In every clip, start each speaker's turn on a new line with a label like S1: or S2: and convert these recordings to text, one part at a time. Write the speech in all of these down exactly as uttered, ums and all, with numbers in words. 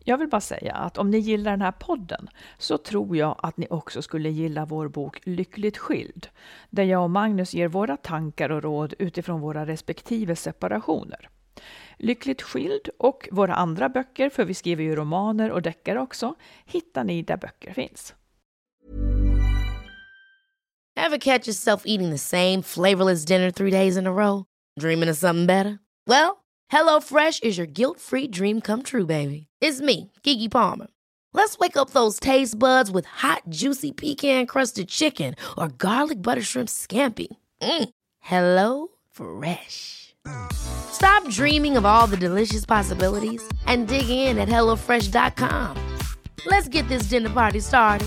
S1: Jag vill bara säga att om ni gillar den här podden så tror jag att ni också skulle gilla vår bok Lyckligt skild, där jag och Magnus ger våra tankar och råd utifrån våra respektive separationer. Lyckligt skild och våra andra böcker, för vi skriver ju romaner och deckare också, hittar ni där böcker finns.
S2: Ever catch yourself eating the same flavorless dinner three days in a row? Dreaming of something better? Well, HelloFresh is your guilt-free dream come true, baby. It's me, Keke Palmer. Let's wake up those taste buds with hot, juicy pecan-crusted chicken or garlic butter shrimp scampi. Mm. Hello Fresh. Stop dreaming of all the delicious possibilities and dig in at hello fresh dot com. Let's get this dinner party started.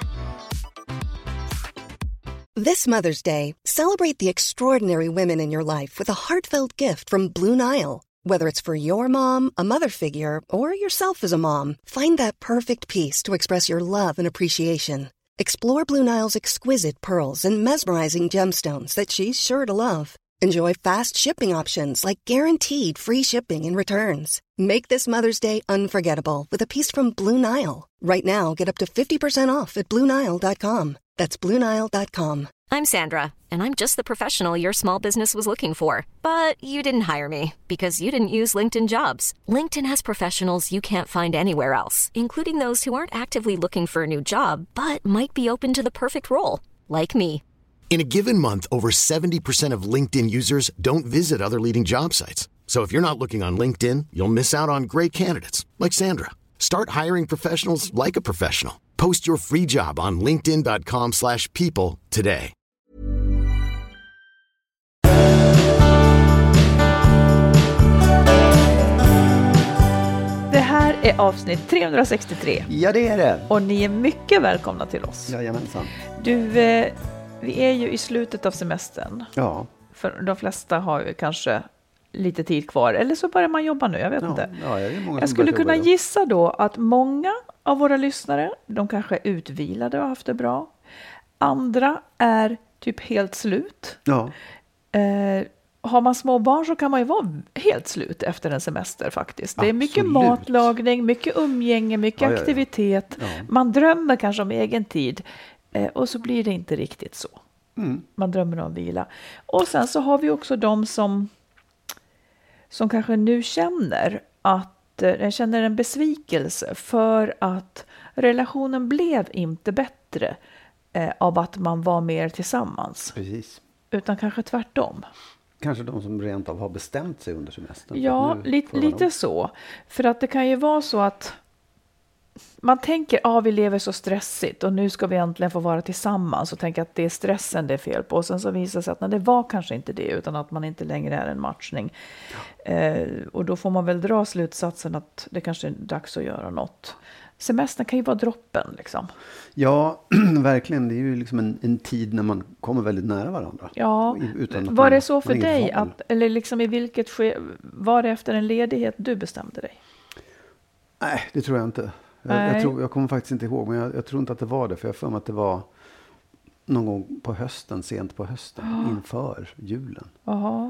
S3: This Mother's Day, celebrate the extraordinary women in your life with a heartfelt gift from Blue Nile. Whether it's for your mom, a mother figure, or yourself as a mom, find that perfect piece to express your love and appreciation. Explore Blue Nile's exquisite pearls and mesmerizing gemstones that she's sure to love. Enjoy fast shipping options like guaranteed free shipping and returns. Make this Mother's Day unforgettable with a piece from Blue Nile. Right now, get up to fifty percent off at blue nile dot com. That's blue nile dot com.
S4: I'm Sandra, and I'm just the professional your small business was looking for. But you didn't hire me because you didn't use LinkedIn Jobs. LinkedIn has professionals you can't find anywhere else, including those who aren't actively looking for a new job, but might be open to the perfect role, like me.
S5: In a given month, over seventy percent of LinkedIn users don't visit other leading job sites. So if you're not looking on LinkedIn, you'll miss out on great candidates like Sandra. Start hiring professionals like a professional. Post your free job on linkedin dot com slash people today.
S1: Det här är avsnitt trehundrasextiotre.
S6: Ja, det är det.
S1: Och ni är mycket välkomna till oss.
S6: Jajamensan.
S1: Du, eh, vi är ju i slutet av semestern.
S6: Ja.
S1: För de flesta har ju kanske lite tid kvar. Eller så börjar man jobba nu, jag vet
S6: Ja,
S1: inte.
S6: ja, det är många
S1: jag
S6: som
S1: skulle
S6: börjar
S1: kunna
S6: jobba, ja.
S1: gissa då att många av våra lyssnare, de kanske är utvilade och har haft det bra. Andra är typ helt slut.
S6: Ja.
S1: Eh, har man små barn så kan man ju vara helt slut efter en semester faktiskt. Det är mycket
S6: Absolut.
S1: matlagning, mycket umgänge, mycket
S6: Ja, ja, ja.
S1: aktivitet.
S6: Ja.
S1: Man drömmer kanske om egen tid eh, och så blir det inte riktigt så.
S6: Mm.
S1: Man drömmer om vila. Och sen så har vi också de som, som kanske nu känner att eh, känner en besvikelse för att relationen blev inte bättre eh, av att man var mer tillsammans.
S6: Precis.
S1: Utan kanske tvärtom.
S6: Kanske de som rent av har bestämt sig under semestern.
S1: Ja,
S6: Nu
S1: lite,
S6: får de-
S1: lite så. För att det kan ju vara så att man tänker att ah, vi lever så stressigt och nu ska vi äntligen få vara tillsammans och tänka att det är stressen det är fel på. Och sen så visar det sig att nej, det var kanske inte det utan att man inte längre är en matchning. Ja. Eh, och då får man väl dra slutsatsen att det kanske är dags att göra något. Semestern kan ju vara droppen liksom.
S6: Ja, verkligen. Det är ju liksom en, en tid när man kommer väldigt nära varandra.
S1: Ja,
S6: Utan att
S1: var
S6: man,
S1: det så för
S6: man har
S1: dig?
S6: inget val.
S1: Att, eller liksom i vilket ske, var det efter en ledighet du bestämde dig?
S6: Nej, det tror jag inte. Jag,
S1: Nej.
S6: jag, tror, jag kommer faktiskt inte ihåg, men jag, jag tror inte att det var det. För jag får mig att det var någon gång på hösten, sent på hösten,
S1: Oh.
S6: inför julen.
S1: Jaha.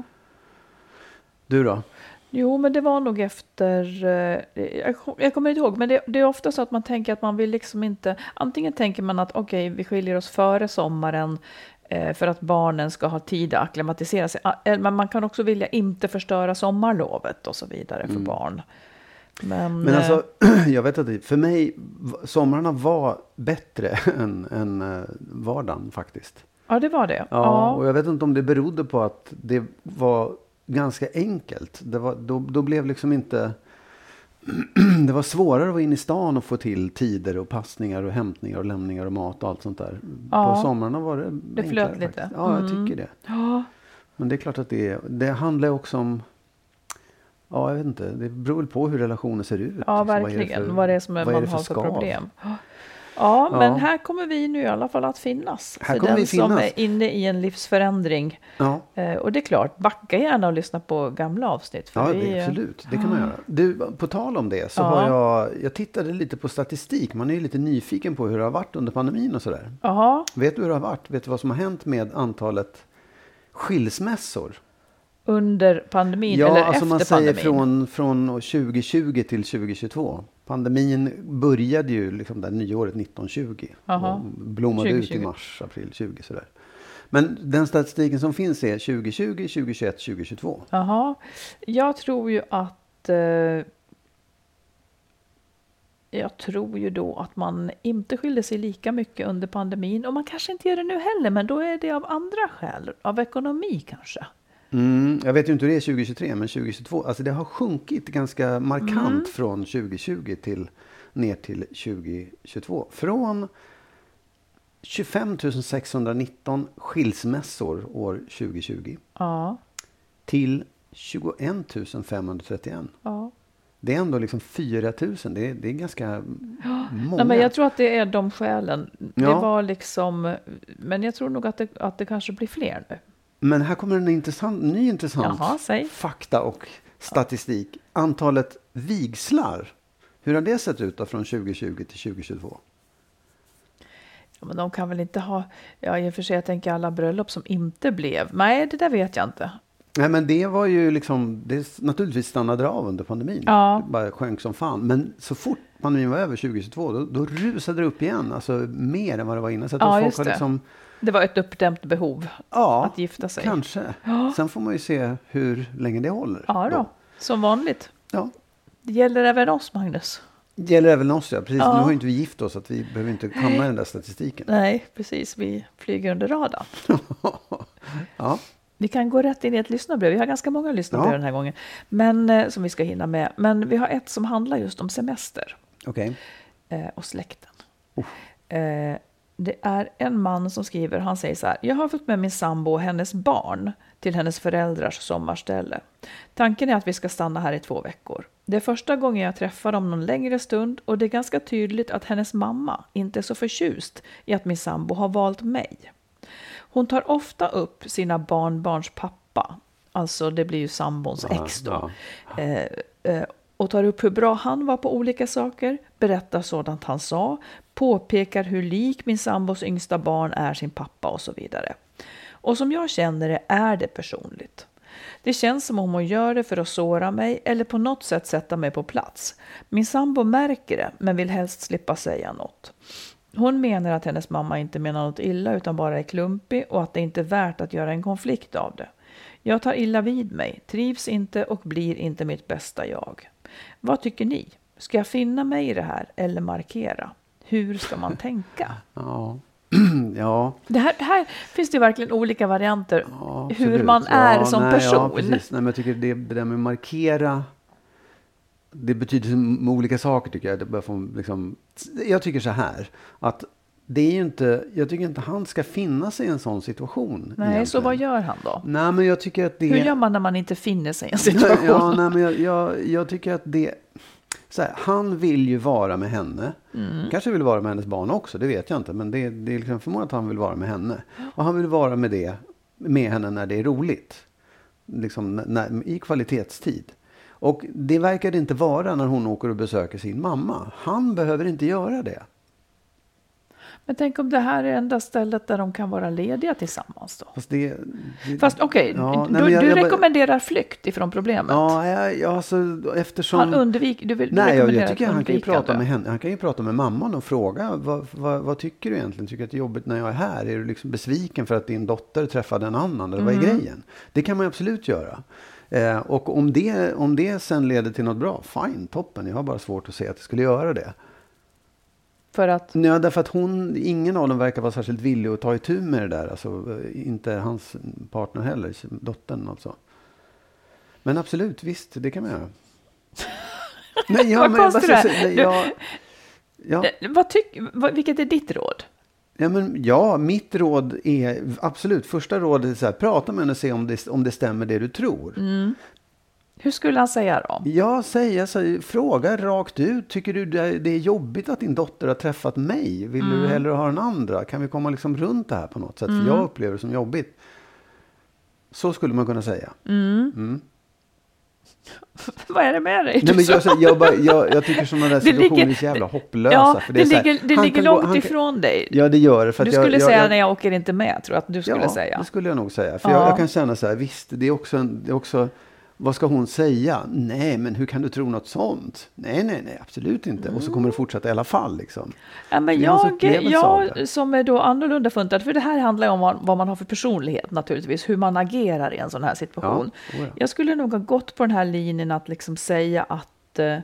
S6: Du då?
S1: Jo, men det var nog efter, eh, jag, jag kommer inte ihåg, men det, det är ofta så att man tänker att man vill liksom inte, antingen tänker man att okej, okay, vi skiljer oss före sommaren eh, för att barnen ska ha tid att akklimatisera sig, eh, men man kan också vilja inte förstöra sommarlovet och så vidare för
S6: Mm.
S1: barn. Men,
S6: Men
S1: eh,
S6: alltså, jag vet att för mig, v- somrarna var bättre än, än eh, vardagen faktiskt.
S1: ja, det var det.
S6: Ja, och jag vet inte om det berodde på att det var ganska enkelt. Det var, då, då blev liksom inte... det var svårare att vara inne i stan och få till tider och passningar och hämtningar och lämningar och mat och allt sånt där.
S1: Ja,
S6: på somrarna var det
S1: det
S6: enklare
S1: flöt lite.
S6: faktiskt. Ja, jag
S1: Mm.
S6: tycker det.
S1: Ja,
S6: Men det är klart att det, det handlar också om... Ja, jag vet inte. Det beror väl på hur relationen ser ut.
S1: ja
S6: Liksom, vad är det
S1: verkligen.
S6: för-
S1: Vad det är som
S6: vad är
S1: man
S6: det för
S1: har för
S6: skav?
S1: problem. Ja, men
S6: Ja.
S1: här kommer vi nu i alla fall att finnas.
S6: Här
S1: för
S6: kommer
S1: den
S6: vi
S1: som
S6: finnas.
S1: är inne i en livsförändring.
S6: Ja.
S1: Eh, och det är klart, backa gärna och lyssna på gamla avsnitt. För
S6: Ja,
S1: vi,
S6: det, absolut. Det kan man göra. Du, på tal om det så
S1: Ja.
S6: har jag... Jag tittade lite på statistik. Man är ju lite nyfiken på hur det har varit under pandemin och sådär.
S1: Jaha,
S6: Vet du hur det har varit? Vet du vad som har hänt med antalet skilsmässor?
S1: under pandemin
S6: Ja,
S1: eller
S6: alltså
S1: efter
S6: man säger
S1: pandemin?
S6: från, från tjugo tjugo till tjugo tjugotvå. Pandemin började ju liksom där nyåret nitton tjugo.
S1: Aha.
S6: Och blommade
S1: tjugo
S6: ut
S1: tjugo.
S6: i mars, april tjugo sådär. Men den statistiken som finns är tjugo tjugo, tjugo tjugoett, tjugo tjugotvå.
S1: Jaha. Jag tror ju att... Eh, jag tror ju då att man inte skilde sig lika mycket under pandemin. Och man kanske inte gör det nu heller, men då är det av andra skäl. Av ekonomi kanske.
S6: Mm, jag vet ju inte hur det är tjugo tjugotre, men tjugo tjugotvå, alltså det har sjunkit ganska markant
S1: Mm.
S6: från tjugo tjugo till ner till tjugo tjugotvå. Från tjugofem tusen sexhundranitton skilsmässor år tjugo tjugo
S1: Ja.
S6: till tjugoett tusen femhundratrettioett.
S1: Ja.
S6: Det är ändå liksom fyra tusen, det är, det är ganska många.
S1: Nej, men jag tror att det är de skälen. Det
S6: Ja.
S1: var liksom... Men jag tror nog att det, att det kanske blir fler nu.
S6: Men här kommer en intressant, ny intressant
S1: Jaha, säg.
S6: fakta och statistik. Antalet vigslar, hur har det sett ut då från tjugo tjugo till tjugo tjugotvå?
S1: Ja, men de kan väl inte ha... Ja, i och för sig, jag tänker alla bröllop som inte blev. Nej, det där vet jag inte.
S6: Nej, men det var ju liksom, det naturligtvis stannade av under pandemin.
S1: Ja.
S6: Det bara sjönk som fan. Men så fort pandemin var över tjugo tjugotvå, då, då rusade det upp igen. Alltså mer än vad det var innan. Så att
S1: Ja,
S6: folk
S1: just
S6: har
S1: det.
S6: liksom,
S1: Det var ett uppdämt behov
S6: ja,
S1: att gifta sig.
S6: kanske.
S1: Ja.
S6: Sen får man ju se hur länge det håller.
S1: Ja då, som vanligt.
S6: Ja.
S1: Det gäller även oss, Magnus.
S6: Det gäller även oss, ja. Precis.
S1: Ja.
S6: Nu har ju inte vi gift oss, så att vi behöver inte hamna i den där statistiken.
S1: Nej, precis. Vi flyger under radarn.
S6: Ja.
S1: Vi kan gå rätt in i ett lyssnarbrev. Vi har ganska många lyssnarbrev
S6: Ja.
S1: den här gången. Men, eh, som vi ska hinna med. Men vi har ett som handlar just om semester
S6: Okej.
S1: eh, och släkten. Eh, det är en man som skriver, han säger så här: jag har fått med min sambo och hennes barn till hennes föräldrars sommarställe. Tanken är att vi ska stanna här i två veckor. Det är första gången jag träffar dem någon längre stund och det är ganska tydligt att hennes mamma inte är så förtjust i att min sambo har valt mig. Hon tar ofta upp sina barnbarns pappa, alltså det blir ju sambons ex då,
S6: Ja.
S1: eh, eh, och tar upp hur bra han var på olika saker, berättar sådant han sa, påpekar hur lik min sambos yngsta barn är sin pappa och så vidare. Och som jag känner det är det personligt. Det känns som om hon gör det för att såra mig eller på något sätt sätta mig på plats. Min sambo märker det men vill helst slippa säga något. Hon menar att hennes mamma inte menar något illa utan bara är klumpig och att det inte är värt att göra en konflikt av det. Jag tar illa vid mig, trivs inte och blir inte mitt bästa jag. Vad tycker ni? Ska jag finna mig i det här eller markera? Hur ska man tänka?
S6: Ja. ja.
S1: Det här, här finns det verkligen olika varianter
S6: Ja,
S1: hur
S6: absolut.
S1: man är
S6: ja,
S1: som
S6: nej,
S1: person.
S6: Ja, precis. Nej, men jag tycker det, det där med markera, det betyder så olika saker tycker jag. Det bör få, liksom, jag tycker så här, att det är ju inte, jag tycker inte han ska finna sig i en sån situation.
S1: Nej,
S6: egentligen.
S1: så vad gör han då?
S6: Nej, men jag tycker att det...
S1: Hur gör man när man inte finner sig i en situation?
S6: Ja, nej, men jag, jag, jag tycker att det... Så här, han vill ju vara med henne.
S1: Mm.
S6: Kanske vill vara med hennes barn också, det vet jag inte. Men det, det är liksom förmodligen att han vill vara med henne. Och han vill vara med, det, med henne när det är roligt. Liksom när, i kvalitetstid. Och det verkar det inte vara när hon åker och besöker sin mamma. Han behöver inte göra det.
S1: Men tänk om det här är enda stället där de kan vara lediga tillsammans då?
S6: Fast det... det
S1: Fast okej,
S6: ja,
S1: du,
S6: nej, men jag-
S1: du
S6: jag bara-
S1: rekommenderar flykt ifrån problemet.
S6: Ja, ja, ja alltså, eftersom...
S1: Han undviker, du vill
S6: Nej, jag,
S1: rekommendera
S6: jag tycker
S1: ett
S6: han kan, ju
S1: undvikande.
S6: prata med henne, han kan ju prata med mamman och fråga vad, vad, vad tycker du egentligen? Tycker du att det är jobbigt när jag är här? Är du liksom besviken för att din dotter träffade en annan? Eller vad är
S1: Mm.
S6: grejen? Det kan man absolut göra. Eh, och om det, om det sen leder till något bra, fine, toppen. Jag har bara svårt att se att det skulle göra det.
S1: För att,
S6: Ja, därför att hon, ingen av dem verkar vara särskilt villig att ta itu med det där. Alltså, inte hans partner heller, dottern alltså. Men absolut, visst, det kan man göra. Nej, ja,
S1: Vad
S6: men jag
S1: konstigt
S6: bara
S1: det
S6: ska
S1: är.
S6: säga- ja, ja.
S1: eh, vad tyck, vad, vilket är ditt råd?
S6: Ja, men, ja, mitt råd är absolut, första rådet är så här, prata med henne och se om det, om det stämmer det du tror.
S1: Mm. Hur skulle han säga då?
S6: Ja, säga så, fråga rakt ut. Tycker du det det är jobbigt att din dotter har träffat mig? Vill
S1: Mm.
S6: du hellre ha den andra? Kan vi komma liksom runt det här på något sätt? För jag upplever det som jobbigt. Så skulle man kunna säga. Mm.
S1: Vad är det med dig?
S6: Nej, men
S1: Du
S6: jag,
S1: sa-
S6: så- jag, bara, jag, jag tycker sådana där
S1: Det
S6: situationer
S1: ligger-
S6: är så jävla hopplösa.
S1: Ja,
S6: för
S1: det,
S6: är så här,
S1: ligger, det
S6: han
S1: ligger
S6: kan gå-
S1: långt
S6: han kan-
S1: ifrån dig.
S6: Ja, det gör det. För
S1: Du
S6: att jag,
S1: skulle
S6: jag,
S1: säga
S6: jag,
S1: när jag åker inte med, tror jag att du skulle
S6: ja,
S1: säga.
S6: det skulle jag nog säga. För
S1: Ja.
S6: jag, jag kan känna så här, visst, det är också, en, det är också vad ska hon säga? Nej, men hur kan du tro något sånt? Nej, nej, nej, absolut inte. Mm. Och så kommer det fortsätta i alla fall. Liksom.
S1: Ja, men jag, jag som är då annorlunda funtad, för det här handlar om vad, vad man har för personlighet naturligtvis, hur man agerar i en sån här situation. Ja, oh ja. Jag skulle nog ha gått på den här linjen att liksom säga att, uh,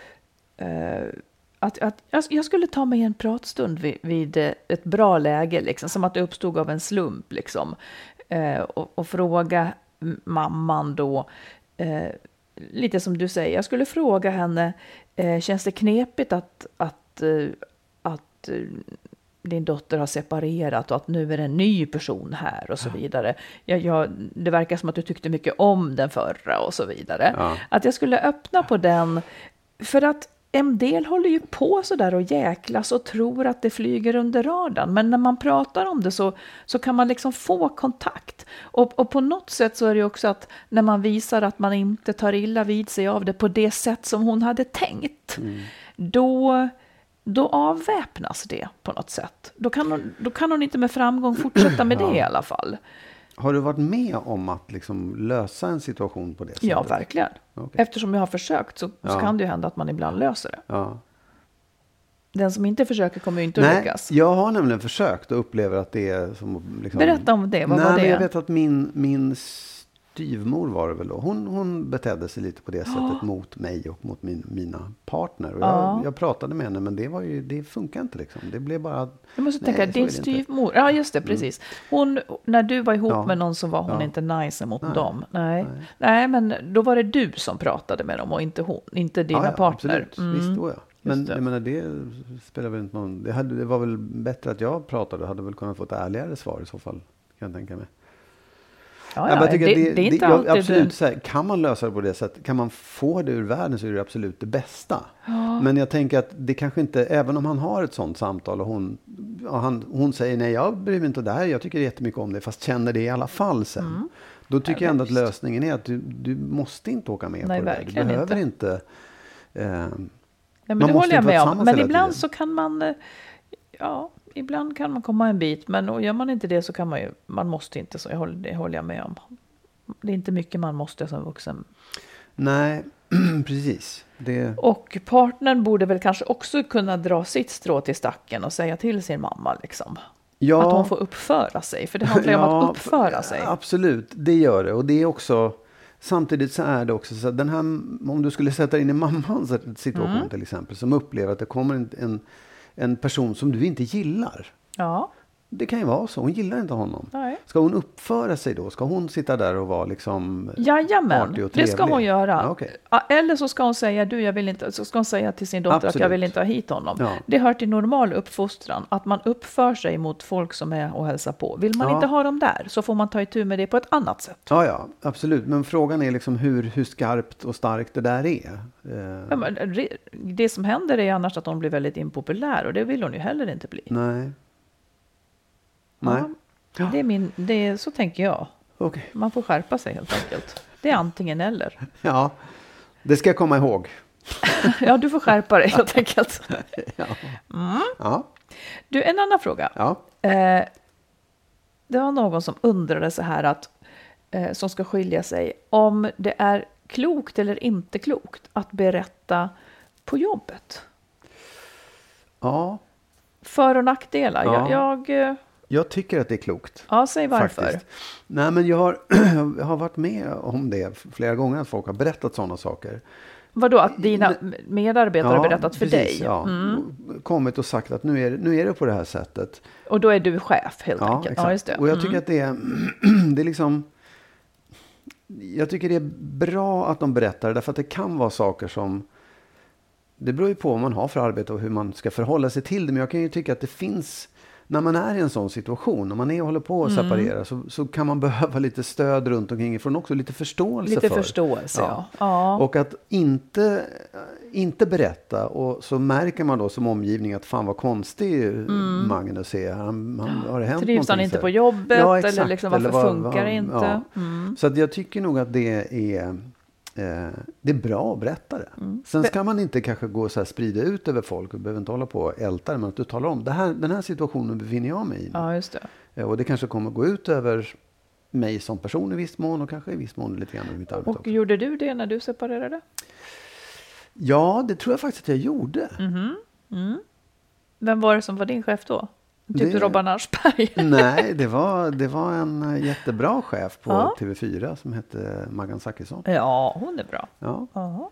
S1: att, att jag, jag skulle ta mig en pratstund vid, vid ett bra läge, liksom, som att det uppstod av en slump. Liksom, uh, och, och fråga mamman då, uh, lite som du säger, jag skulle fråga henne, uh, känns det knepigt att, att, uh, att uh, din dotter har separerat och att nu är det en ny person här och så vidare. Jag, jag, det verkar som att du tyckte mycket om den förra och så vidare. Ja. Att jag skulle öppna på den, för att en del håller ju på så där och jäklas och tror att det flyger under radarn. Men när man pratar om det så, så kan man liksom få kontakt. Och, och på något sätt så är det också att när man visar att man inte tar illa vid sig av det på det sätt som hon hade tänkt. Mm. Då... Då avväpnas det på något sätt. Då kan hon, då kan hon inte med framgång fortsätta med det ja. i alla fall.
S6: Har du varit med om att liksom lösa en situation på det sättet?
S1: Ja, verkligen. Okay. Eftersom jag har försökt så, ja. så kan det ju hända att man ibland löser det. Ja. Den som inte försöker kommer ju inte att
S6: Nej,
S1: lyckas.
S6: Jag har nämligen försökt och upplever att det är som... Liksom,
S1: berätta om det, vad
S6: nej,
S1: var det?
S6: Men jag vet att min... min styvmor var det väl då. Hon, hon betedde sig lite på det sättet oh. mot mig och mot min, mina partner. Och jag, oh. jag pratade med henne, men det, var ju, det funkar inte liksom. Det blev bara...
S1: Jag måste nej, tänka, din styvmor... Ja, just det, precis. Hon, när du var ihop ja. med någon så var hon ja. inte nice mot nej. dem. Nej. Nej. nej, men då var det du som pratade med dem och inte hon, inte dina ja, ja, partner.
S6: Absolut. Mm. Visst då, ja. Men jag menar, det spelar väl inte någon... Det, hade, det var väl bättre att jag pratade. Hade väl kunnat få ett ärligare svar i så fall, kan jag tänka mig.
S1: Ja, ja, det, det, det är inte
S6: det,
S1: alltid
S6: absolut,
S1: det.
S6: Så här, kan man lösa det på det sättet, kan man få det ur världen så är det absolut det bästa. Ja. Men jag tänker att det kanske inte, även om han har ett sånt samtal och hon, och han, hon säger nej, jag bryr mig inte om det här, jag tycker jättemycket om det, fast känner det i alla fall sen. Mm. Då tycker ja, jag ändå att lösningen är att du, du måste inte åka med nej, på det. Du behöver inte. inte eh,
S1: nej, men det håller jag med om. Men ibland tiden. så kan man, ja... Ibland kan man komma en bit, men gör man inte det så kan man ju, man måste inte, så jag håller, det håller jag med om. Det är inte mycket man måste som vuxen.
S6: Nej, precis. Det...
S1: Och partnern borde väl kanske också kunna dra sitt strå till stacken och säga till sin mamma liksom. Ja. Att hon får uppföra sig, för det handlar ju ja, om att uppföra sig.
S6: Absolut, det gör det. Och det är också, samtidigt så är det också så att den här, om du skulle sätta in i mammans situation mm. till exempel, som upplever att det kommer en, en en person som du inte gillar. Ja. Det kan ju vara så. Hon gillar inte honom. Nej. Ska hon uppföra sig då? Ska hon sitta där och vara liksom
S1: Jajamän,
S6: artig och
S1: trevlig? Det ska hon göra.
S6: Ja, okay.
S1: Eller så ska hon säga, du, jag vill inte, så ska hon säga till sin dotter Absolut. att jag vill inte ha hit honom. Ja. Det hör till normal uppfostran. Att man uppför sig mot folk som är och hälsar på. Vill man ja. inte ha dem där så får man ta itu med det på ett annat sätt.
S6: Ja, ja, absolut. Men frågan är liksom hur, hur skarpt och starkt det där är.
S1: Ja, men det som händer är annars att hon blir väldigt impopulär. Och det vill hon ju heller inte bli.
S6: Nej. Nej.
S1: Ja, det är min, det är, så tänker jag.
S6: Okay.
S1: Man får skärpa sig helt enkelt. Det är antingen eller.
S6: Ja, det ska jag komma ihåg.
S1: Ja, du får skärpa dig helt enkelt.
S6: Ja.
S1: Mm.
S6: Ja.
S1: Du, en annan fråga.
S6: Ja.
S1: Eh, det var någon som undrade så här att eh, som ska skilja sig om det är klokt eller inte klokt att berätta på jobbet.
S6: Ja.
S1: För- och nackdelar.
S6: Ja.
S1: Jag, jag,
S6: jag tycker att det är klokt.
S1: Ja, säg varför.
S6: Faktiskt. Nej, men jag har, jag har varit med om det flera gånger att folk har berättat sådana saker.
S1: Vadå, att dina medarbetare
S6: ja,
S1: har berättat för
S6: precis,
S1: dig?
S6: Ja, mm. kommit och sagt att nu är, nu är det på det här sättet.
S1: Och då är du chef helt
S6: ja,
S1: enkelt.
S6: Exakt. Ja, just det. Och jag tycker mm. att det är, det är liksom... Jag tycker det är bra att de berättar, därför att det kan vara saker som... Det beror ju på vad man har för arbete och hur man ska förhålla sig till det. Men jag kan ju tycka att det finns... När man är i en sån situation, när man är och håller på att mm. separera, så, så kan man behöva lite stöd runt omkring ifrån också, lite förståelse
S1: lite
S6: för.
S1: Lite förståelse, ja.
S6: ja. ja. Och att inte, inte berätta, och så märker man då som omgivning att fan vad konstig mm. Magnus är. Han, han, har det hänt
S1: Trivs han inte på jobbet? Ja, eller liksom, varför eller var, funkar det inte? Ja.
S6: Mm. Så att jag tycker nog att det är... Eh, det är bra att berätta det. Mm. Sen ska man inte kanske gå så här sprida ut över folk och behöver inte hålla på och älta det, men att du talar om det här, den här situationen befinner jag mig i.
S1: Ja, just det.
S6: Eh, och det kanske kommer gå ut över mig som person i viss mån och kanske i viss mån lite grann i mitt arbete
S1: Och
S6: också.
S1: gjorde du det när du separerade?
S6: Ja, det tror jag faktiskt att jag gjorde.
S1: Mm-hmm. Mm. Vem var det som var din chef då? Typ
S6: Det-
S1: Robban Aschberg?
S6: Nej, det var, det var en jättebra chef på
S1: Ja.
S6: T V fyra som hette Maggan Zachrisson.
S1: Ja, hon är bra.
S6: Ja.
S1: Ja.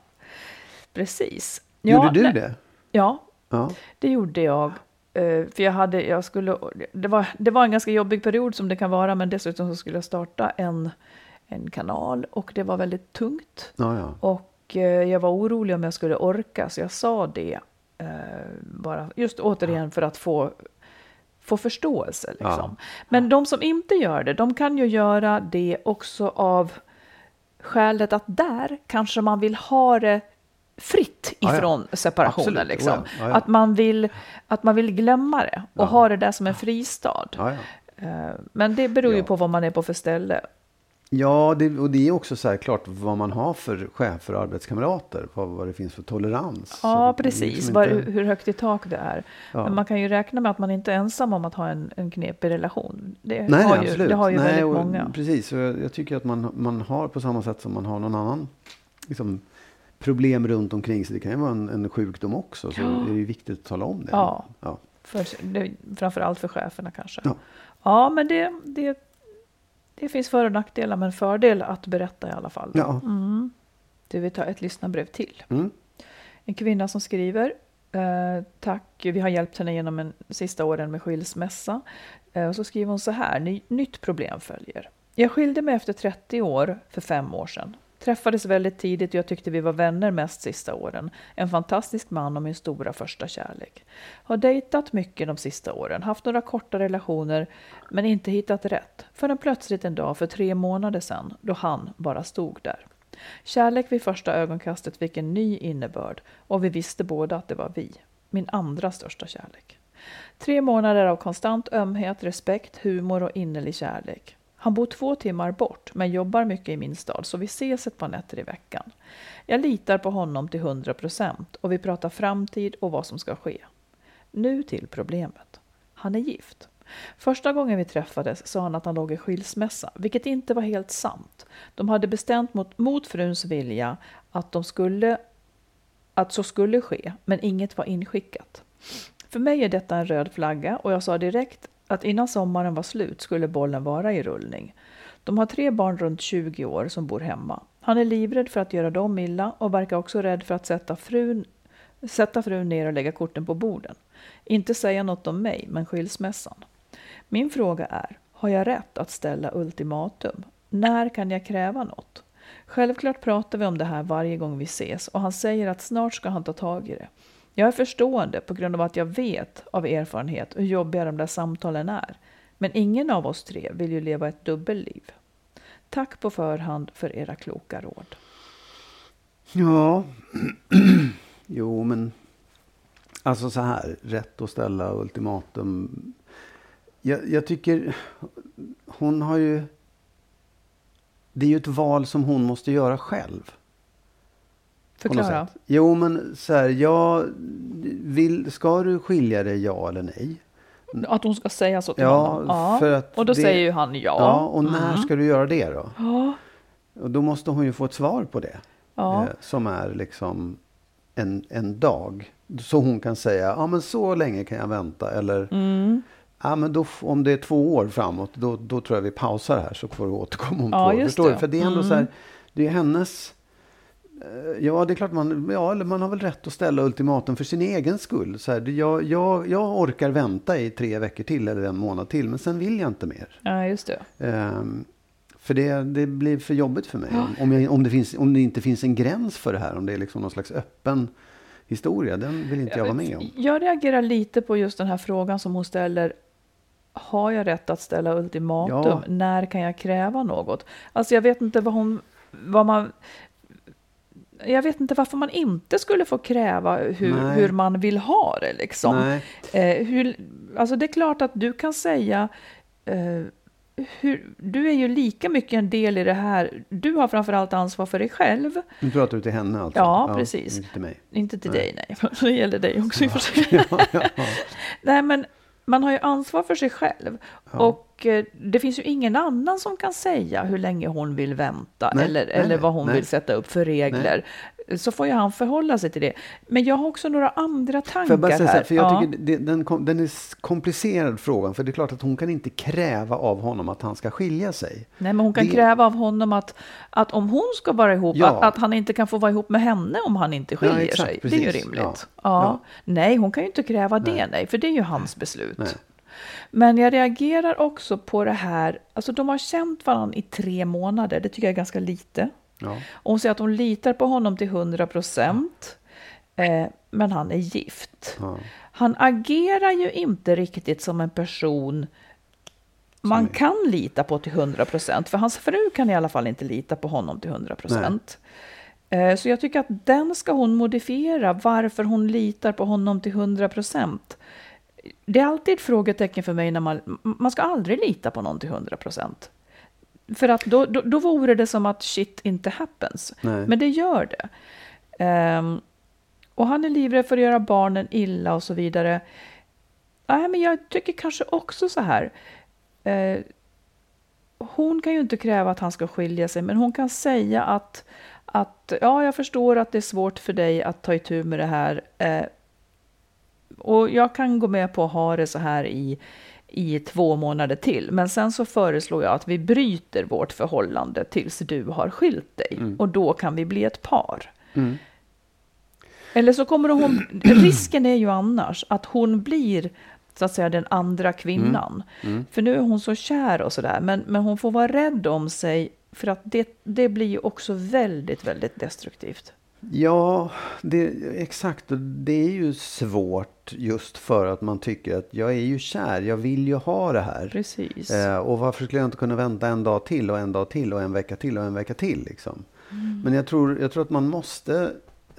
S1: Precis.
S6: Gjorde
S1: Ja,
S6: du
S1: nej-
S6: det?
S1: Ja,
S6: Ja.
S1: det gjorde jag. Eh, För jag hade, jag skulle, det, var, det var en ganska jobbig period som det kan vara, men dessutom så skulle jag starta en, en kanal och det var väldigt tungt.
S6: Ja, ja.
S1: Och eh, jag var orolig om jag skulle orka, så jag sa det eh, bara just återigen för att få, få förståelse. Liksom.
S6: Ja.
S1: Men de som inte gör det, de kan ju göra det också av skälet att där kanske man vill ha det fritt
S6: Ja, ja.
S1: ifrån separationen.
S6: Absolut.
S1: Liksom.
S6: Ja, ja. Ja, ja.
S1: Att, man vill, att man vill glömma det och
S6: Ja.
S1: ha det där som en fristad.
S6: Ja, ja.
S1: Eh, Men det beror ju
S6: Ja.
S1: på vad man är på för ställe.
S6: Ja, det, och det är också så här klart vad man har för chefer och arbetskamrater. Vad, vad det finns för tolerans.
S1: Ja,
S6: Så det är
S1: precis.
S6: liksom
S1: Var,
S6: inte-
S1: hur högt i tak det är.
S6: Ja.
S1: Men man kan ju räkna med att man inte är ensam om att ha en, en knepig relation. Det
S6: Nej,
S1: har
S6: nej,
S1: ju,
S6: absolut.
S1: det har ju
S6: nej,
S1: väldigt
S6: och,
S1: många.
S6: Precis, och jag, jag tycker att man, man har på samma sätt som man har någon annan liksom, problem runt omkring sig. Det kan ju vara en, en sjukdom också, så
S1: Ja.
S6: är det ju viktigt att tala om det.
S1: Ja.
S6: Ja.
S1: För, det, framförallt för cheferna kanske.
S6: Ja.
S1: Ja, men det, det, det finns för- och nackdelar, men fördel att berätta i alla fall.
S6: Ja.
S1: Mm. Du vill ta ett lyssnarbrev till.
S6: Mm.
S1: En kvinna som skriver: eh, tack, vi har hjälpt henne genom en sista åren med skilsmässa. Eh, och så skriver hon så här: Ny, nytt problem följer. Jag skilde mig efter trettio år för fem år sedan. Träffades väldigt tidigt och jag tyckte vi var vänner mest sista åren. En fantastisk man och min stora första kärlek. Har dejtat mycket de sista åren, haft några korta relationer men inte hittat rätt. Förrän plötsligt en dag för tre månader sedan då han bara stod där. Kärlek vid första ögonkastet fick en ny innebörd och vi visste båda att det var vi. Min andra största kärlek. Tre månader av konstant ömhet, respekt, humor och innerlig kärlek. Han bor två timmar bort men jobbar mycket i min stad så vi ses ett par nätter i veckan. Jag litar på honom till hundra procent och vi pratar framtid och vad som ska ske. Nu till problemet. Han är gift. Första gången vi träffades sa han att han låg i skilsmässa, vilket inte var helt sant. De hade bestämt mot, mot fruns vilja att, de skulle, att så skulle ske, men inget var inskickat. För mig är detta en röd flagga och jag sa direkt att innan sommaren var slut skulle bollen vara i rullning. De har tre barn runt tjugo år som bor hemma. Han är livrädd för att göra dem illa och verkar också rädd för att sätta frun, sätta frun ner och lägga korten på borden. Inte säga något om mig, men skilsmässan. Min fråga är, har jag rätt att ställa ultimatum? När kan jag kräva något? Självklart pratar vi om det här varje gång vi ses och han säger att snart ska han ta tag i det. Jag är förstående på grund av att jag vet av erfarenhet hur jobbiga de där samtalen är. Men ingen av oss tre vill ju leva ett dubbelliv. Tack på förhand för era kloka råd.
S6: Ja, jo men alltså så här, rätt att ställa ultimatum. Jag, jag tycker hon har ju, det är ju ett val som hon måste göra själv.
S1: Förklara.
S6: Jo men så här, jag vill, ska du skilja dig ja eller nej?
S1: Att hon ska säga så till
S6: Ja,
S1: honom. Ja,
S6: för att
S1: och då
S6: det-
S1: säger ju han ja.
S6: Ja, och när
S1: Mm.
S6: ska du göra det då?
S1: Ja.
S6: Och då måste hon ju få ett svar på det.
S1: Ja.
S6: Eh, som är liksom en, en dag. Så hon kan säga, ja men så länge kan jag vänta. Eller,
S1: Mm.
S6: ja men då, f- om det är två år framåt, då, då tror jag vi pausar här så får du återkomma om
S1: Ja,
S6: två år.
S1: just
S6: Förstår
S1: det.
S6: du? För det är ändå
S1: Mm.
S6: så här, det är hennes, eh, ja det är klart man, ja, eller man har väl rätt att ställa ultimatum för sin egen skull. Så här, det- jag, jag, jag orkar vänta i tre veckor till eller en månad till, men sen vill jag inte mer.
S1: Ja, just det.
S6: Ehm, för det, det blir för jobbigt för mig. Om, om, jag, om, det finns, om det inte finns en gräns för det här. Om det är liksom någon slags öppen historia. Den vill inte jag vara med om.
S1: Jag reagerar lite på just den här frågan som hon ställer. Har jag rätt att ställa ultimatum?
S6: Ja.
S1: När kan jag kräva något? Alltså jag vet inte vad hon... Vad man, jag vet inte varför man inte skulle få kräva hur,
S6: Nej.
S1: hur man vill ha det. Liksom.
S6: Nej.
S1: Eh, hur, alltså det är klart att du kan säga... Eh, hur, du är ju lika mycket en del i det här. Du har framförallt ansvar för dig själv.
S6: Nu pratar du till henne alltså?
S1: Ja, precis.
S6: Inte till mig.
S1: Inte till
S6: Nej.
S1: dig, nej. Det gäller dig också i och för sig.
S6: Ja, ja, ja.
S1: Nej, men man har ju ansvar för sig själv. Ja. Och eh, det finns ju ingen annan som kan säga hur länge hon vill vänta. Nej, eller, nej, eller vad hon nej. vill sätta upp för regler. Nej. Så får ju han förhålla sig till det. Men jag har också några andra tankar för jag bara säga här.
S6: För jag ja. tycker det, den, den är komplicerad frågan. För det är klart att hon kan inte kräva av honom att han ska skilja sig.
S1: Nej, men hon kan det... kräva av honom att, att om hon ska vara ihop, ja. att, att han inte kan få vara ihop med henne om han inte skiljer ja, exakt, sig. Precis. Det är ju rimligt. Ja. Ja. Ja. Nej, hon kan ju inte kräva nej. det, nej. För det är ju hans nej. beslut. Nej. Men jag reagerar också på det här. Alltså de har känt varandra i tre månader. Det tycker jag är ganska lite. Ja. Och hon säger att hon litar på honom till hundra procent. Eh, men han är gift. Ja. Han agerar ju inte riktigt som en person man som kan lita på till hundra procent. För hans fru kan i alla fall inte lita på honom till hundra procent. Eh, så jag tycker att den ska hon modifiera. Varför hon litar på honom till hundra procent. Det är alltid ett frågetecken för mig när man, man ska aldrig lita på någon till hundra procent. För att då, då, då vore det som att shit inte happens. Nej. Men det gör det. Um, och han är livrädd för att göra barnen illa och så vidare. Nej, men jag tycker kanske också så här. Uh, hon kan ju inte kräva att han ska skilja sig. Men hon kan säga att, att ja, jag förstår att det är svårt för dig att ta itu med det här. Uh, och jag kan gå med på att ha det så här i... i två månader till. Men sen så föreslår jag att vi bryter vårt förhållande tills du har skilt dig. Mm. Och då kan vi bli ett par. Mm. Eller så kommer hon... risken är ju annars att hon blir så att säga den andra kvinnan. Mm. Mm. För nu är hon så kär och sådär. Men, men hon får vara rädd om sig. För att det, det blir ju också väldigt, väldigt destruktivt.
S6: Ja, det, exakt. Det är ju svårt just för att man tycker att jag är ju kär, jag vill ju ha det här.
S1: Precis.
S6: Eh, och varför skulle jag inte kunna vänta en dag till och en dag till och en vecka till och en vecka till liksom. Mm. Men jag tror, jag tror att man måste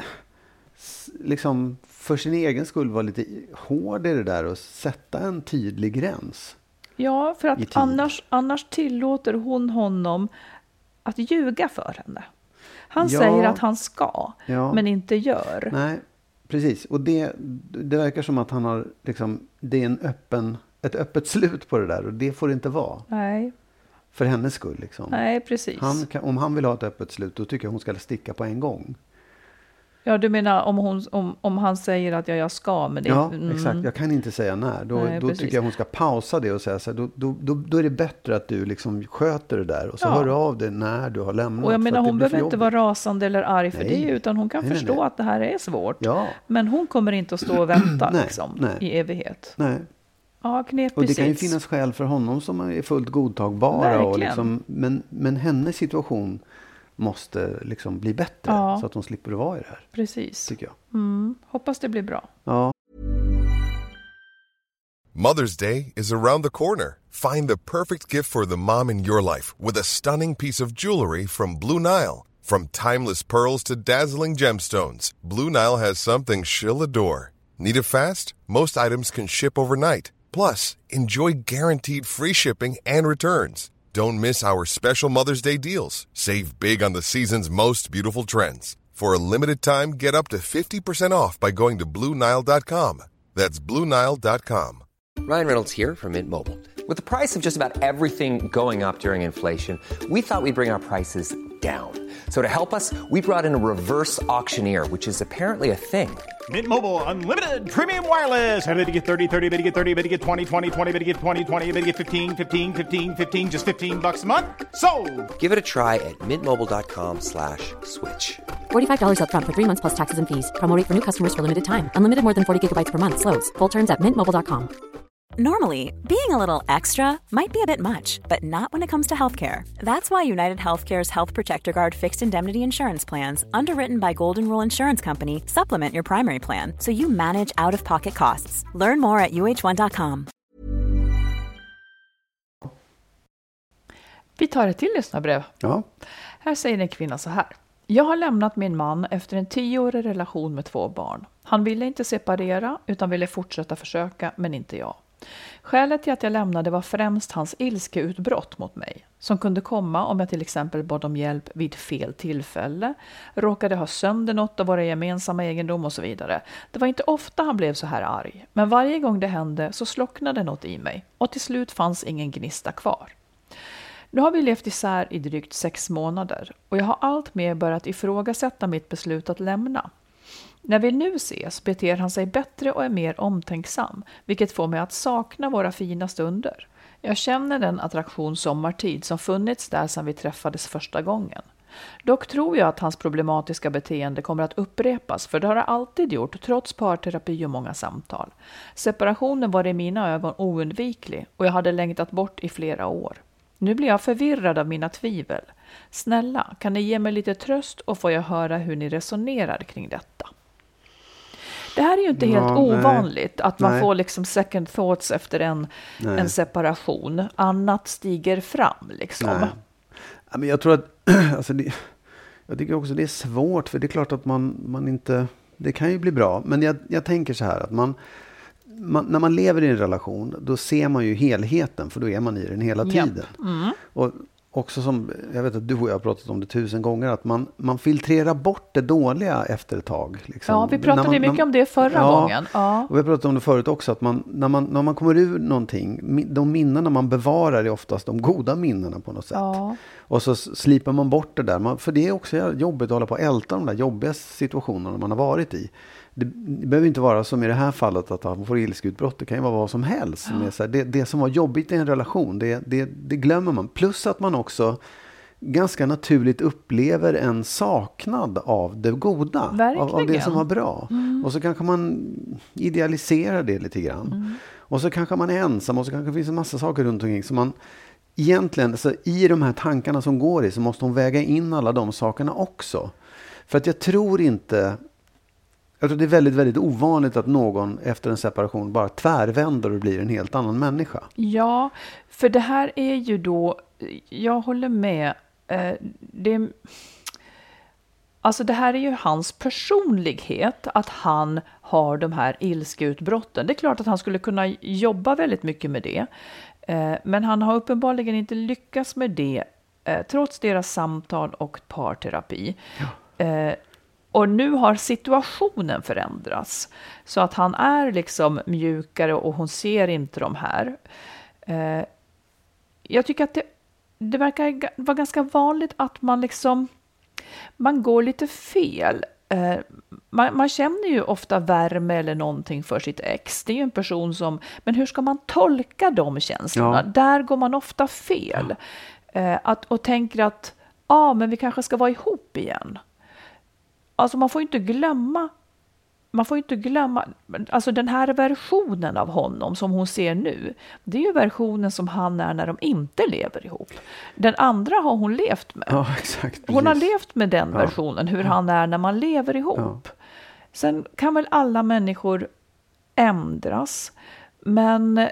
S6: liksom för sin egen skull vara lite hård i det där och sätta en tydlig gräns.
S1: Ja, för att annars, annars tillåter hon honom att ljuga för henne. Han ja, säger att han ska, ja, men inte gör.
S6: Nej, precis. Och det, det verkar som att han har liksom, det är en öppen, ett öppet slut på det där. Och det får det inte vara.
S1: Nej.
S6: För hennes skull liksom.
S1: Nej, precis.
S6: Han kan, om han vill ha ett öppet slut, då tycker jag hon ska sticka på en gång.
S1: Ja, du menar om, hon, om, om han säger att ja, jag ska, men det...
S6: Ja, mm. exakt. Jag kan inte säga när. Då, Nej, då tycker jag hon ska pausa det och säga så här, då, då, då, då är det bättre att du liksom sköter det där. Och så ja. hör du av det när du har lämnat.
S1: Och jag menar, hon behöver inte vara rasande eller arg för nej. det, utan hon kan nej, förstå nej, nej. att det här är svårt. Ja. Men hon kommer inte att stå och vänta nej, liksom, nej. i evighet.
S6: Nej.
S1: Ja, knepigt.
S6: Och det kan ju finnas skäl för honom som är fullt godtagbara. Och liksom, men, men hennes situation måste liksom bli bättre ja. så att de slipper vara i det här.
S1: Precis.
S6: Tycker jag.
S1: Mm. Hoppas det blir bra.
S6: Ja.
S7: Mother's Day is around the corner. Find the perfect gift for the mom in your life with a stunning piece of jewelry from Blue Nile. From timeless pearls to dazzling gemstones, Blue Nile has something she'll adore. Need it fast? Most items can ship overnight. Plus, enjoy guaranteed free shipping and returns. Don't miss our special Mother's Day deals. Save big on the season's most beautiful trends. For a limited time, get up to fifty percent off by going to Blue Nile dot com. That's Blue Nile dot com.
S8: Ryan Reynolds here from Mint Mobile. With the price of just about everything going up during inflation, we thought we'd bring our prices down. So to help us, we brought in a reverse auctioneer, which is apparently a thing.
S9: Mint Mobile Unlimited Premium Wireless. How to get thirty, thirty, how to get thirty, how to get twenty, twenty, twenty, how to get twenty, twenty, how to get fifteen, fifteen, fifteen, fifteen, just fifteen bucks a month? Sold!
S8: Give it a try at mintmobile.com slash switch.
S10: forty-five dollars up front for three months plus taxes and fees. Promo rate for new customers for limited time. Unlimited more than forty gigabytes per month. Slows full terms at mint mobile dot com.
S11: Normally, being a little extra might be a bit much, but not when it comes to healthcare. That's why United Healthcare's Health Protector Guard fixed indemnity insurance plans, underwritten by Golden Rule Insurance Company, supplement your primary plan so you manage out-of-pocket costs. Learn more at u h one dot com.
S1: Vi tar ett till lyssnarbrev.
S6: Ja.
S1: Här säger en kvinna så här. Jag har lämnat min man efter en tioårig relation med två barn. Han ville inte separera utan ville fortsätta försöka, men inte jag. Skälet till att jag lämnade var främst hans ilskeutbrott mot mig, som kunde komma om jag till exempel bad om hjälp vid fel tillfälle, råkade ha sönder något av våra gemensamma egendom och så vidare. Det var inte ofta han blev så här arg, men varje gång det hände så slocknade något i mig och till slut fanns ingen gnista kvar. Nu har vi levt isär i drygt sex månader och jag har allt mer börjat ifrågasätta mitt beslut att lämna. När vi nu ses beter han sig bättre och är mer omtänksam, vilket får mig att sakna våra fina stunder. Jag känner den attraktion sommartid som funnits där sedan vi träffades första gången. Dock tror jag att hans problematiska beteende kommer att upprepas, för det har det alltid gjort trots parterapi och många samtal. Separationen var i mina ögon oundviklig och jag hade längtat bort i flera år. Nu blir jag förvirrad av mina tvivel. Snälla, kan ni ge mig lite tröst och får jag höra hur ni resonerar kring detta? Det här är ju inte helt ja, ovanligt nej, att man nej. får liksom second thoughts efter en, en separation. Annat stiger fram liksom.
S6: Nej. Men jag tror att alltså det, jag tycker också det är svårt, för det är klart att man, man inte, det kan ju bli bra. Men jag, jag tänker så här att man, man, när man lever i en relation, då ser man ju helheten, för då är man i den hela tiden.
S1: Yep. Mm.
S6: Och också som, jag vet att du och jag har pratat om det tusen gånger, att man, man filtrerar bort det dåliga efter ett tag. Liksom.
S1: Ja, vi pratade man, mycket när, om det förra
S6: ja,
S1: gången. Ja,
S6: och vi har pratat om det förut också, att man, när, man, när man kommer ur någonting, de minnena man bevarar är oftast de goda minnena på något sätt. Ja. Och så slipar man bort det där, man, för det är också jobbigt att hålla på och älta de där jobbiga situationerna man har varit i. Det, det behöver inte vara som i det här fallet att man får ilskeutbrott. Det kan ju vara vad som helst. Ja. Som är så här, det, det som var jobbigt i en relation, det, det, det glömmer man. Plus att man också ganska naturligt upplever en saknad av det goda. Av, av det som var bra. Mm. Och så kanske man idealiserar det lite grann. Mm. Och så kanske man är ensam och så kanske det finns en massa saker runt omkring. Så man egentligen, så i de här tankarna som går i, så måste hon väga in alla de sakerna också. För att jag tror inte... Jag tror det är väldigt, väldigt ovanligt att någon efter en separation bara tvärvänder och blir en helt annan människa.
S1: Ja, för det här är ju då, jag håller med, eh, det, alltså det här är ju hans personlighet, att han har de här ilskeutbrotten. Det är klart att han skulle kunna jobba väldigt mycket med det, eh, men han har uppenbarligen inte lyckats med det, eh, trots deras samtal och parterapi. Ja. Eh, Och nu har situationen förändrats så att han är liksom mjukare och hon ser inte de här. Eh, jag tycker att det, det verkar vara ganska vanligt att man liksom man går lite fel. Eh, man, man känner ju ofta värme eller någonting för sitt ex. Det är ju en person som, men hur ska man tolka de känslorna? Ja. Där går man ofta fel. Ja. Eh, att, och tänker att ah, men vi kanske ska vara ihop igen. Alltså man får inte glömma, man får inte glömma, alltså den här versionen av honom som hon ser nu, det är ju versionen som han är när de inte lever ihop. Den andra har hon levt med.
S6: Ja, exakt,
S1: hon har levt med den versionen, hur
S6: ja.
S1: han är när man lever ihop. Ja. Sen kan väl alla människor ändras, men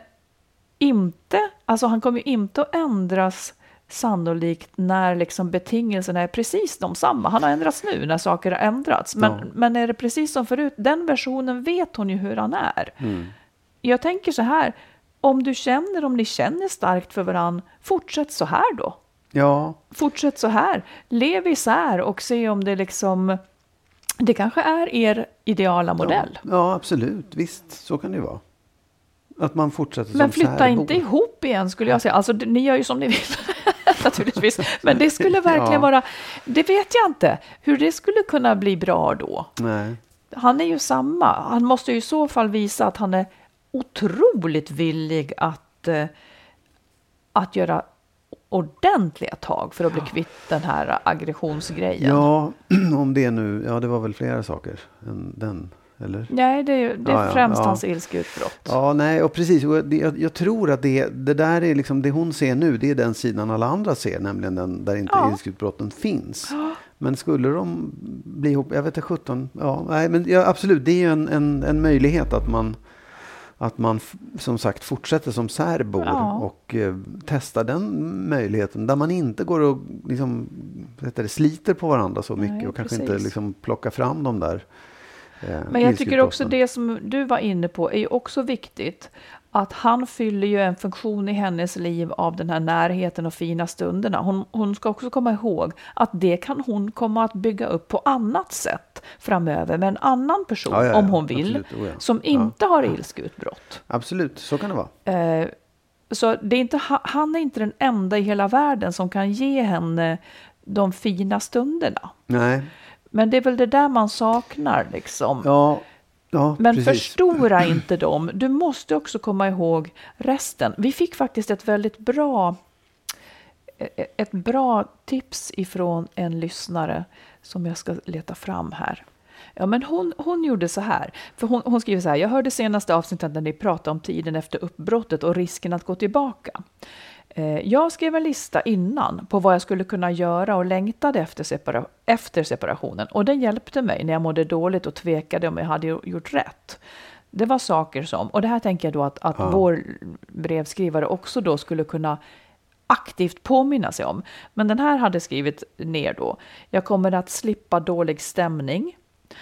S1: inte, alltså han kommer ju inte att ändras sannolikt när liksom betingelserna är precis de samma. Han har ändrats nu när saker har ändrats. Men, ja. men är det precis som förut? Den versionen vet hon ju hur han är. Mm. Jag tänker så här. Om du känner, om ni känner starkt för varann, fortsätt så här då.
S6: Ja.
S1: Fortsätt så här. Lev isär och se om det liksom... Det kanske är er ideala modell.
S6: Ja, ja absolut. Visst, så kan det vara. Att man fortsätter
S1: men
S6: som
S1: flytta
S6: särbo.
S1: Inte ihop igen skulle jag säga. Alltså ni gör ju som ni vill. Naturligtvis. Men det skulle verkligen ja. vara, det vet jag inte, hur det skulle kunna bli bra då.
S6: Nej.
S1: Han är ju samma. Han måste ju i så fall visa att han är otroligt villig att, eh, att göra ordentliga tag för att bli kvitt den här aggressionsgrejen.
S6: Ja, om det nu, ja det var väl flera saker än den. Eller?
S1: Nej, det är, det är
S6: ja,
S1: främst
S6: ja.
S1: hans ilskeutbrott.
S6: Ja, nej, och precis. Jag, jag, jag tror att det, det där är liksom det hon ser nu, det är den sidan alla andra ser, nämligen den där inte ja. ilskeutbrotten finns. Ja. Men skulle de bli ihop, jag vet inte, sjutton, ja, nej, men ja, absolut, det är ju en, en, en möjlighet att man, att man som sagt fortsätter som särbor ja. och eh, testar den möjligheten, där man inte går och liksom, det, sliter på varandra så mycket nej, och kanske precis. inte liksom plockar fram de där Eh,
S1: Men jag tycker också det som du var inne på är ju också viktigt. Att han fyller ju en funktion i hennes liv av den här närheten och fina stunderna. Hon, hon ska också komma ihåg att det kan hon komma att bygga upp på annat sätt framöver med en annan person, ja, ja, ja. om hon vill, oh, ja. som inte ja. har ilskeutbrott.
S6: Absolut, så kan det vara.
S1: Eh, så det är inte, han är inte den enda i hela världen som kan ge henne de fina stunderna.
S6: Nej.
S1: Men det är väl det där man saknar liksom.
S6: Ja. Ja,
S1: men
S6: precis.
S1: Förstora inte dem. Du måste också komma ihåg resten. Vi fick faktiskt ett väldigt bra ett bra tips ifrån en lyssnare som jag ska leta fram här. Ja, men hon, hon gjorde så här. För hon, hon skriver så här: jag hörde senaste avsnittet när ni pratade om tiden efter uppbrottet och risken att gå tillbaka. Jag skrev en lista innan på vad jag skulle kunna göra och längtade efter, separa- efter separationen. Och den hjälpte mig när jag mådde dåligt och tvekade om jag hade gjort rätt. Det var saker som, och det här tänker jag då att, att ja. vår brevskrivare också då skulle kunna aktivt påminna sig om. Men den här hade skrivit ner då: jag kommer att slippa dålig stämning.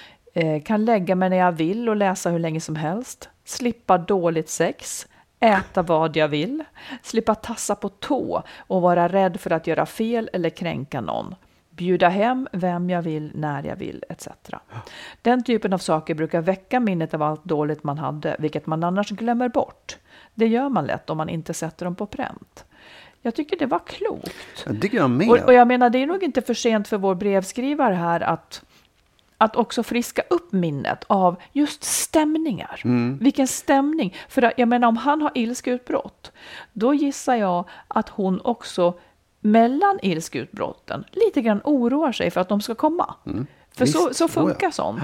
S1: Eh, kan lägga mig när jag vill och läsa hur länge som helst. Slippa dåligt sex. Äta vad jag vill, slippa tassa på tå och vara rädd för att göra fel eller kränka någon. Bjuda hem vem jag vill, när jag vill, et cetera. Den typen av saker brukar väcka minnet av allt dåligt man hade, vilket man annars glömmer bort. Det gör man lätt om man inte sätter dem på pränt. Jag tycker det var klokt.
S6: Jag tycker jag med.
S1: Och, och jag menar, det är nog inte för sent för vår brevskrivare här att Att också friska upp minnet av just stämningar. Mm. Vilken stämning. För jag menar, om han har ilskeutbrott, då gissar jag att hon också mellan ilskeutbrotten lite grann oroar sig för att de ska komma. Mm. För så, så funkar oh ja. sånt.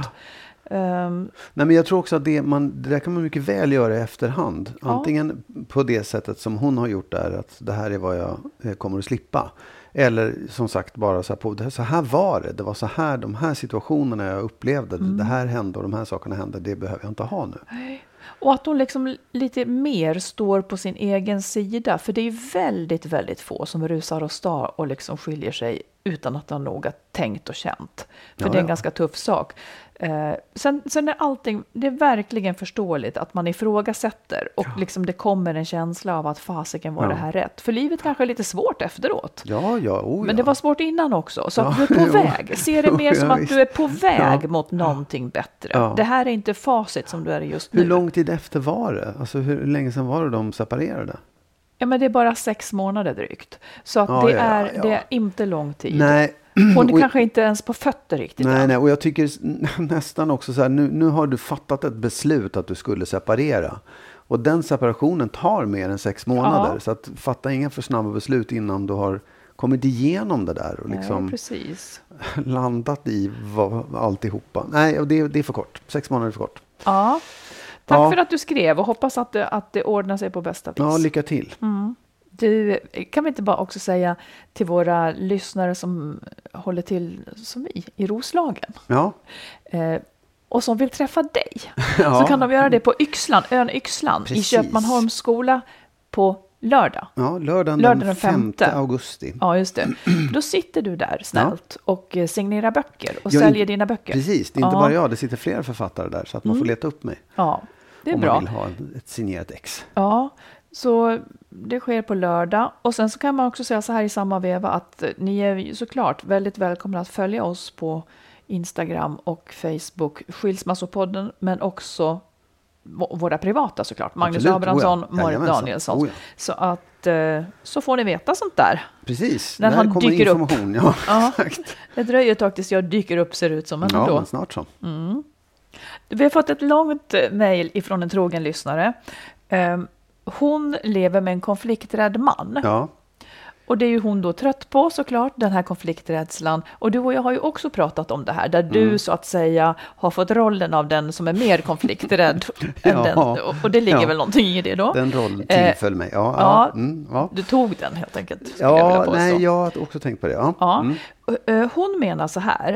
S1: Ja. Um,
S6: Nej, men jag tror också att det, man, det där kan man mycket väl göra i efterhand. Antingen ja. på det sättet som hon har gjort där, att det här är vad jag kommer att slippa. Eller som sagt bara så här, på, så här var det. Det var så här, de här situationerna jag upplevde. Mm. Det här hände och de här sakerna hände. Det behöver jag inte ha nu.
S1: Och att hon liksom lite mer står på sin egen sida. För det är väldigt, väldigt få som rusar och star och liksom skiljer sig utan att ha noga tänkt och känt. För ja, det är en ja. ganska tuff sak. Eh, sen, sen är allting, det är verkligen förståeligt att man ifrågasätter och ja. liksom det kommer en känsla av att fasiken var ja. det här rätt. För livet kanske är lite svårt efteråt.
S6: Ja, ja, oh, ja.
S1: Men det var svårt innan också. Så ja. att du är på väg. Se det mer som att du är på väg ja. mot någonting bättre. Ja. Det här är inte facit som du är just nu.
S6: Hur lång tid efter var det? Alltså hur länge sedan var det de separerade?
S1: Ja, men det är bara sex månader drygt. Så att
S6: ja,
S1: det,
S6: ja,
S1: är,
S6: ja.
S1: det är inte lång tid.
S6: Nej.
S1: Hon är
S6: och,
S1: kanske inte ens på fötter riktigt.
S6: Nej, nej, och jag tycker nästan också så här, nu, nu har du fattat ett beslut att du skulle separera. Och den separationen tar mer än sex månader. Ja. Så att fatta inga för snabba beslut innan du har kommit igenom det där. Och liksom
S1: ja, precis.
S6: landat i vad, alltihopa. Nej, och det, det är för kort. Sex månader är för kort.
S1: Ja. Tack
S6: ja.
S1: för att du skrev och hoppas att det, att det ordnar sig på bästa vis.
S6: Ja, lycka till.
S1: Mm. Du, kan vi inte bara också säga till våra lyssnare som håller till som vi i Roslagen
S6: ja.
S1: eh, och som vill träffa dig ja. så kan de göra det på Yxlan, ön Yxlan. Precis. I Köpmanholms skola på lördag.
S6: Ja, lördagen, lördagen den femte augusti.
S1: Ja, just det. Då sitter du där snällt ja. och signerar böcker och ja, säljer in, dina böcker.
S6: Precis, det är inte ja. bara jag, det sitter flera författare där så att man mm. får leta upp mig.
S1: Ja, det är
S6: om
S1: bra.
S6: Om man vill ha ett signerat ex.
S1: Ja, så det sker på lördag. Och sen så kan man också säga så här i samma veva att ni är såklart väldigt välkomna att följa oss på Instagram och Facebook, Skilsmassopodden, men också våra privata såklart. Magnus Abrahamsson, oh ja. Marit Danielsson. Oh ja. Så att så får ni veta sånt där.
S6: Precis,
S1: när
S6: där
S1: han
S6: kommer
S1: dyker
S6: information.
S1: Upp.
S6: Ja,
S1: ja, det dröjer ett tag tills jag dyker upp, ser ut som. Men
S6: ja,
S1: då.
S6: men snart så.
S1: Mm. Vi har fått ett långt mejl ifrån en trogen lyssnare. Um, Hon lever med en konflikträdd man.
S6: Ja.
S1: Och det är ju hon då trött på såklart, den här konflikträdslan. Och du och jag har ju också pratat om det här. Där mm. du så att säga har fått rollen av den som är mer konflikträdd. än
S6: ja.
S1: den. Och det ligger
S6: ja.
S1: väl någonting i det då.
S6: Den rollen tillföll mig. Ja,
S1: ja,
S6: ja. Mm, ja.
S1: Du tog den helt enkelt.
S6: Ja,
S1: jag
S6: nej, jag har också tänkt på det. Ja.
S1: Ja. Mm. Hon menar så här.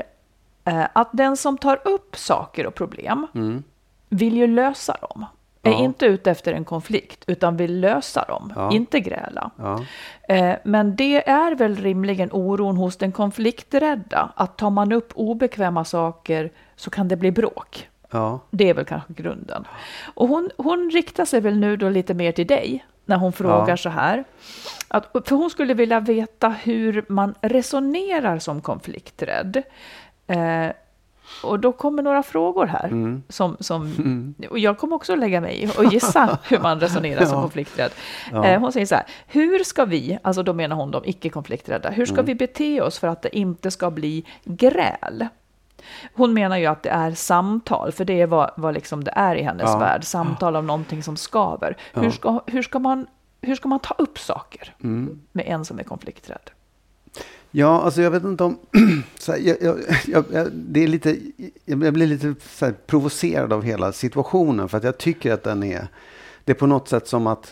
S1: Att den som tar upp saker och problem mm. vill ju lösa dem. Är ja. inte ute efter en konflikt utan vill lösa dem, ja. inte gräla.
S6: Ja.
S1: Eh, men det är väl rimligen oron hos den konflikträdda att tar man upp obekväma saker så kan det bli bråk.
S6: Ja.
S1: Det är väl kanske grunden. Och hon, hon riktar sig väl nu då lite mer till dig när hon frågar
S6: Ja.
S1: så här. Att, för hon skulle vilja veta hur man resonerar som konflikträdd. Eh, och då kommer några frågor här. Mm. Som, som, mm. Och jag kommer också lägga mig i och gissa hur man resonerar ja. som konflikträdd. Ja. Eh, hon säger så här. Hur ska vi, alltså då menar hon de icke-konflikträdda. Hur ska mm. vi bete oss för att det inte ska bli gräl? Hon menar ju att det är samtal, för det är vad, vad liksom det är i hennes ja. värld. Samtal om någonting som skaver. Ja. Hur, ska, hur, ska man, hur ska man ta upp saker mm. med en som är konflikträdd?
S6: Ja, alltså jag vet inte om... så här, jag, jag, jag, jag, det är lite, jag blir lite så här, provocerad av hela situationen, för att jag tycker att den är... Det är på något sätt som att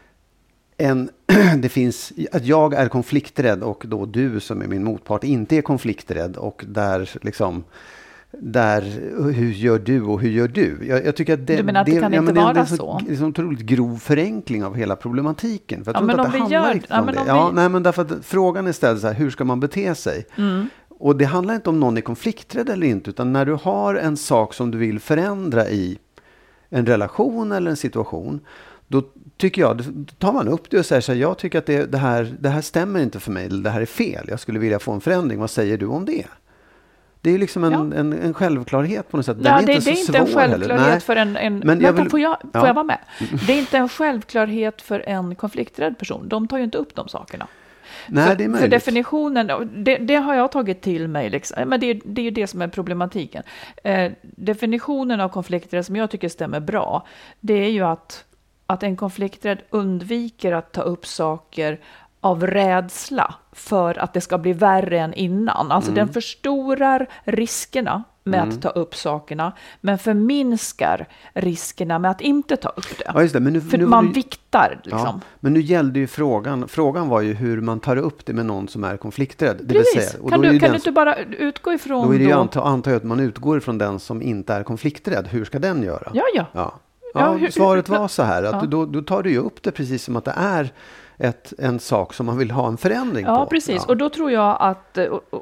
S6: en, det finns, att jag är konflikträdd och då du som är min motpart inte är konflikträdd, och där liksom... Där, hur gör du och hur gör du? Jag, jag tycker att det,
S1: du menar att det, det kan
S6: ja,
S1: inte
S6: det,
S1: vara
S6: det är
S1: så?
S6: så? Det är en otroligt grov förenkling av hela problematiken. För jag
S1: ja,
S6: tror
S1: men
S6: inte
S1: om
S6: att det
S1: vi
S6: handlar
S1: gör,
S6: riktigt
S1: ja,
S6: om
S1: men
S6: det.
S1: om
S6: Ja,
S1: vi...
S6: nej, men därför att frågan är ställd så här, hur ska man bete sig?
S1: Mm.
S6: Och det handlar inte om någon är konflikträdd eller inte, utan när du har en sak som du vill förändra i en relation eller en situation, då tycker jag, då tar man upp det och säger så här, jag tycker att det, det, här, det här stämmer inte för mig, eller det här är fel, jag skulle vilja få en förändring, vad säger du om det? Det är liksom en, ja. en, en självklarhet på något sätt. Den
S1: ja,
S6: är
S1: det,
S6: inte
S1: det är
S6: så
S1: inte en självklarhet
S6: heller.
S1: för en... en
S6: men jag vill,
S1: får jag,
S6: ja.
S1: får jag vara med? Det är inte en självklarhet för en konflikträdd person. De tar ju inte upp de sakerna.
S6: Nej,
S1: för,
S6: det är möjligt.
S1: För definitionen, det, det har jag tagit till mig. Liksom. Men det, det är ju det som är problematiken. Eh, definitionen av konflikträdd som jag tycker stämmer bra, det är ju att, att en konflikträdd undviker att ta upp saker av rädsla för att det ska bli värre än innan. Alltså mm. den förstorar riskerna med mm. att ta upp sakerna, men förminskar riskerna med att inte ta upp det.
S6: Ja, just det. Men nu,
S1: för
S6: nu
S1: man
S6: du,
S1: viktar liksom.
S6: Ja, men nu gällde ju frågan, frågan var ju hur man tar upp det med någon som är konflikträdd. Det
S1: Precis.
S6: Vill säga. Och
S1: kan
S6: då
S1: du,
S6: är
S1: kan
S6: den,
S1: du inte bara utgå ifrån
S6: då? Är det ju
S1: då?
S6: anta, antar jag att man utgår ifrån den som inte är konflikträdd. Hur ska den göra?
S1: Ja, ja.
S6: ja.
S1: ja,
S6: ja
S1: hur,
S6: svaret
S1: hur,
S6: var så här, att
S1: ja.
S6: du, då, då tar du ju upp det precis som att det är ett, en sak som man vill ha en förändring
S1: ja,
S6: på.
S1: Precis. Ja, precis. Och då tror jag att,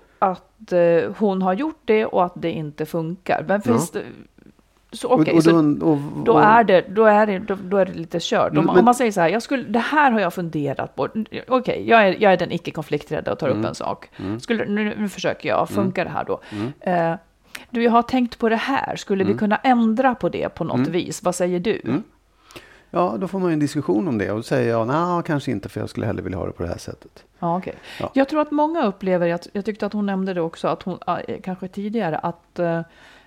S1: att hon har gjort det och att det inte funkar. Men finns ja. det... Så, okay, och, och, så och, och, då, är det, då, är det, då, då är det lite kört. Om, men, om man säger så här, jag skulle, det här har jag funderat på. Okej, okay, jag, är, jag är den icke-konflikträdda och tar mm, upp en sak. Mm. Skulle, nu, nu försöker jag, funkar mm, det här då? Mm. Uh, du, jag har tänkt på det här. Skulle mm. vi kunna ändra på det på något mm. vis? Vad säger du? Mm.
S6: Ja, då får man en diskussion om det. Och då säger jag, nej, kanske inte, för jag skulle hellre vilja ha det på det här sättet.
S1: Ja, okay.
S6: Ja.
S1: Jag tror att många upplever, jag, jag tyckte att hon nämnde det också, att hon, äh, kanske tidigare, att... Uh,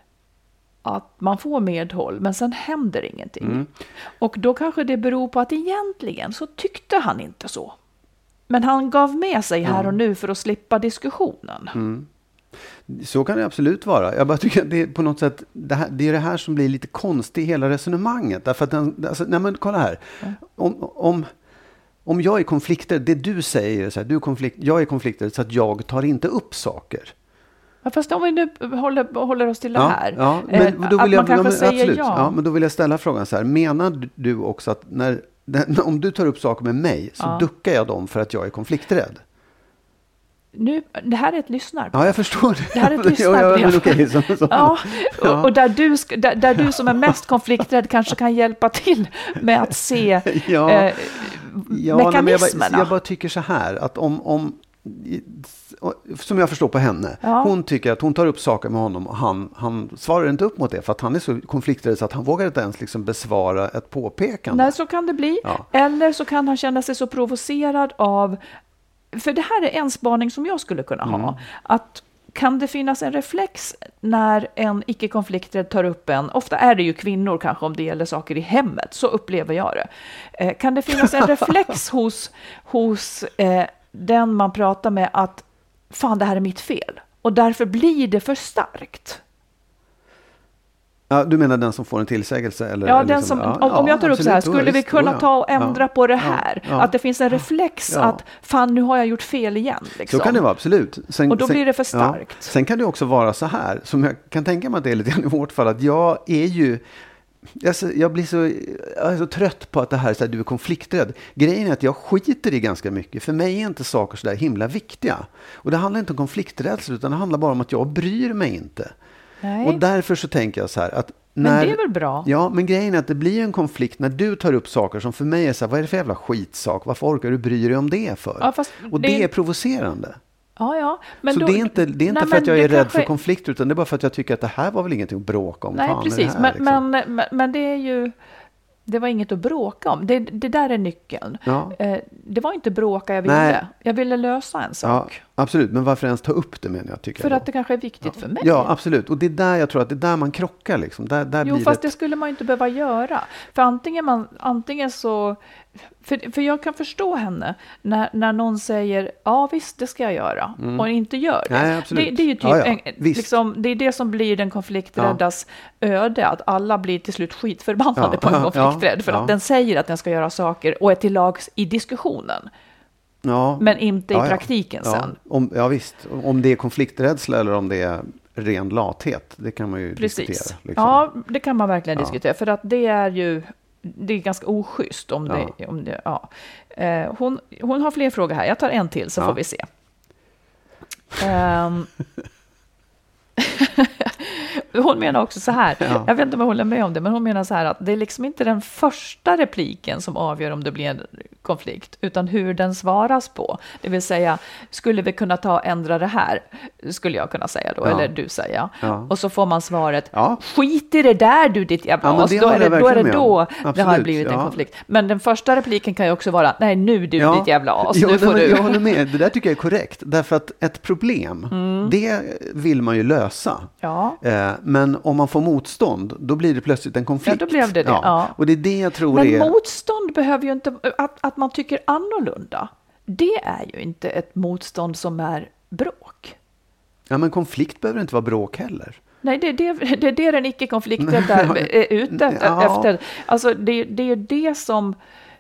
S1: att man får medhåll, men sen händer ingenting. Mm. Och då kanske det beror på att egentligen så tyckte han inte så. Men han gav med sig här och nu för att slippa diskussionen.
S6: Mm. Så kan det absolut vara. Jag bara tycker att det är på något sätt, det, här, det är det här som blir lite konstigt i hela resonemanget. Därför att den, alltså, nej men kolla här. Mm. Om, om, om jag är konflikter, det du säger är så här, du är konflikt, jag är konflikter så att jag tar inte upp saker.
S1: Ja, fast om vi nu håller, håller oss till det här.
S6: Ja, ja, men då vill
S1: att
S6: jag,
S1: man kanske
S6: ja,
S1: säger
S6: absolut.
S1: ja.
S6: Ja, men då vill jag ställa frågan så här. Menar du också att när, om du tar upp saker med mig så ja. duckar jag dem för att jag är konflikträdd?
S1: Nu, det här är ett lyssnarbrev.
S6: Ja, jag förstår det.
S1: Det här är ett lyssnarbrev.
S6: ja, ja, okay, så, så.
S1: ja, och, och där, du, där, där du som är mest konflikträdd kanske kan hjälpa till med att se
S6: ja.
S1: eh,
S6: ja,
S1: mekanismerna.
S6: Jag bara, jag bara tycker så här, att om... om som jag förstår på henne,
S1: ja.
S6: hon tycker att hon tar upp saker med honom och han, han svarar inte upp mot det för att han är så konflikträdd så att han vågar inte ens liksom besvara ett påpekande.
S1: Nej, så kan det bli.
S6: Ja.
S1: Eller så kan han känna sig så provocerad av, för det här är en spaning som jag skulle kunna ha, mm. att kan det finnas en reflex när en icke-konflikträdd tar upp en, ofta är det ju kvinnor kanske om det gäller saker i hemmet, så upplever jag det. Eh, kan det finnas en reflex hos, hos eh, den man pratar med att fan, det här är mitt fel. Och därför blir det för starkt.
S6: Ja, du menar den som får en tillsägelse? Eller,
S1: ja,
S6: eller
S1: den
S6: liksom,
S1: som,
S6: ja,
S1: om, om jag tar
S6: ja,
S1: upp så här,
S6: absolut,
S1: skulle vi kunna ta och ändra
S6: ja,
S1: på det här?
S6: Ja, ja,
S1: att det finns en reflex
S6: ja.
S1: att fan, nu har jag gjort fel igen. Liksom.
S6: Så kan det vara, absolut. Sen,
S1: och då
S6: sen,
S1: blir det för starkt.
S6: Ja. Sen kan det också vara så här, som jag kan tänka mig att det är lite grann i vårt fall, att jag är ju Jag, så, jag blir så, jag är så trött på att det här, så här, du är konflikträdd. Grejen är att jag skiter i ganska mycket. För mig är inte saker så där himla viktiga. Och det handlar inte om konflikträdsla, utan det handlar bara om att jag bryr mig inte. Nej. Och därför så tänker jag så här, att
S1: Men
S6: när,
S1: det är väl bra?
S6: Ja, men grejen är att det blir en konflikt när du tar upp saker som för mig är så här, vad är det för jävla skitsak? Varför orkar du bry dig om det för?
S1: Ja, fast
S6: och det, det är provocerande.
S1: Ja, ja. Men
S6: så
S1: då,
S6: det är inte, det är inte
S1: nej,
S6: för att jag är rädd
S1: kanske...
S6: för konflikter, utan det är bara för att jag tycker att det här var väl ingenting att bråka om.
S1: Nej,
S6: Fan,
S1: precis.
S6: här,
S1: men,
S6: liksom.
S1: men, men, men det är ju... Det var inget att bråka om. Det, det där är nyckeln.
S6: Ja.
S1: Eh, det var inte bråka jag ville.
S6: Nej.
S1: Jag ville lösa en sak.
S6: Ja, absolut. Men varför ens ta upp det, menar jag? Tycker
S1: för
S6: jag
S1: att det kanske är viktigt
S6: ja.
S1: för mig.
S6: Ja, absolut. Och det är där jag tror att det är där man krockar. Liksom. Där, där
S1: jo,
S6: blir
S1: fast
S6: det...
S1: det skulle man inte behöva göra. För antingen, man, antingen så... För, för jag kan förstå henne när, när någon säger ja visst det ska jag göra mm. och inte gör det.
S6: Nej, absolut.
S1: Det, det är ju typ
S6: ja, ja.
S1: En, liksom, det är det som blir den konflikträddas ja. öde, att alla blir till slut skitförbannade
S6: ja.
S1: på en konflikträdd
S6: ja.
S1: för
S6: ja.
S1: att den säger att den ska göra saker och är till lags i diskussionen.
S6: Ja.
S1: Men inte
S6: ja,
S1: i praktiken
S6: ja.
S1: sen.
S6: Ja. Om, ja visst, om det är konflikträdsla eller om det är ren lathet, det kan man ju
S1: Precis.
S6: diskutera. Liksom.
S1: Ja, det kan man verkligen
S6: ja.
S1: diskutera, för att det är ju det är ganska oschysst om det,
S6: ja.
S1: om det ja. Eh, hon, hon har fler frågor här. Jag tar en till så
S6: ja.
S1: får vi se. Um, hon menar också så här,
S6: ja.
S1: jag vet inte om jag håller med om det, men hon menar så här att det är liksom inte den första repliken som avgör om det blir en konflikt, utan hur den svaras på. Det vill säga, skulle vi kunna ta och ändra det här, skulle jag kunna säga då, ja. eller du säga. Ja. Och så får man svaret, ja. skit i det där du ditt jävla
S6: ja,
S1: as. Då är det då, är det, då det har blivit en
S6: ja.
S1: konflikt. Men den första repliken kan ju också vara, nej nu du ja. ditt jävla as.
S6: Jo,
S1: nu får
S6: nej,
S1: du.
S6: Jag håller med, det där tycker jag är korrekt. Därför att ett problem, mm. det vill man ju lösa.
S1: Ja.
S6: Eh, men om man får motstånd, då blir det plötsligt en konflikt.
S1: Ja, då blev det det.
S6: Ja.
S1: Ja.
S6: Och det är det jag tror
S1: men
S6: är...
S1: motstånd behöver ju inte, att, att man tycker annorlunda, det är ju inte ett motstånd som är bråk.
S6: Ja, men konflikt behöver inte vara bråk heller.
S1: Nej, det är det, det, är det den icke-konflikten är ute efter.
S6: Ja.
S1: efter. Alltså, det, det är det som...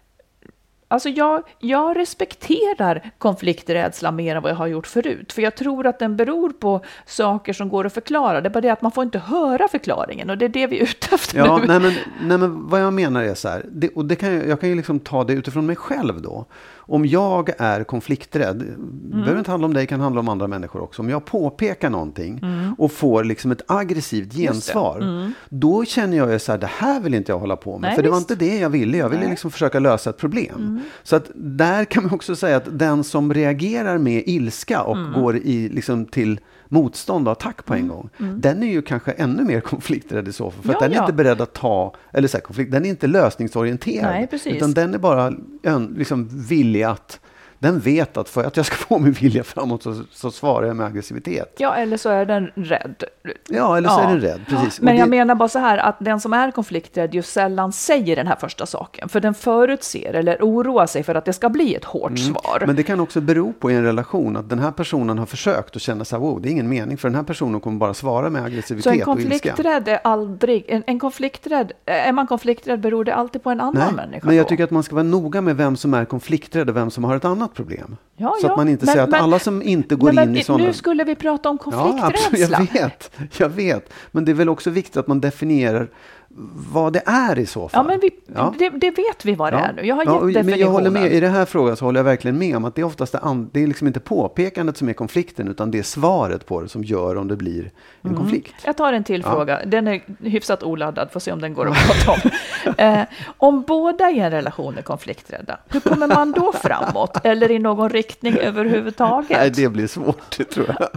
S1: Alltså jag, jag respekterar konflikträdsla mer än vad jag har gjort förut. För jag tror att den beror på saker som går att förklara. Det är bara det att man får inte höra förklaringen. Och det är det vi är ute efter
S6: ja,
S1: nu.
S6: Nej men, nej, men vad jag menar är så här. Det, och det kan jag, jag kan ju liksom ta det utifrån mig själv då. Om jag är konflikträdd, mm. behöver inte handla om dig, kan handla om andra människor också. Om jag påpekar någonting mm. och får liksom ett aggressivt gensvar, mm. då känner jag ju så här, det här vill inte jag hålla på med. Nej, för det visst. var inte det jag ville. Jag ville liksom försöka lösa ett problem. Mm. Så att där kan man också säga att den som reagerar med ilska och mm. går i, liksom, till motstånd och attack på en mm. gång, mm. den är ju kanske ännu mer konflikträdd i så fall. För ja, att den är ja. inte beredd att ta, eller så här, konflikt, den är inte lösningsorienterad.
S1: Nej, precis.
S6: Utan den är bara liksom villig att, den vet att för att jag ska få min vilja framåt så, så svarar jag med aggressivitet.
S1: Ja, eller så är den rädd.
S6: Ja, eller så ja. är den rädd, precis.
S1: Men
S6: och
S1: jag
S6: det...
S1: menar bara så här att den som är konflikträdd ju sällan säger den här första saken. För den förutser eller oroar sig för att det ska bli ett hårt mm. svar.
S6: Men det kan också bero på i en relation att den här personen har försökt att känna så här, wow, det är ingen mening för den här personen kommer bara svara med aggressivitet och ilska.
S1: Så en konflikträdd är aldrig, en, en konflikträdd, är man konflikträdd beror det alltid på en annan
S6: Nej,
S1: människa.
S6: Men jag
S1: då.
S6: tycker att man ska vara noga med vem som är konflikträdd och vem som har ett annat problem.
S1: Ja,
S6: så
S1: ja.
S6: att man inte
S1: men,
S6: säger att
S1: men,
S6: alla som inte går
S1: nej,
S6: in i sådana...
S1: Nu skulle vi prata om konflikträdsla.
S6: Ja, absolut, jag vet, jag vet. Men det är väl också viktigt att man definierar vad det är i så fall.
S1: Ja, men vi, ja. Det, det vet vi vad det ja. är nu. Jag har
S6: ja,
S1: gett definitionen.
S6: Men jag håller med, i det här frågan så håller jag verkligen med om att det är oftast det, and, det är liksom inte påpekandet som är konflikten, utan det är svaret på det som gör om det blir en mm. konflikt.
S1: Jag tar en till ja. fråga. Den är hyfsat oladdad, får se om den går att prata om. eh, om båda i en relation är konflikträdda, hur kommer man då framåt? Eller i någon riktning överhuvudtaget?
S6: Nej, det blir svårt, det tror jag.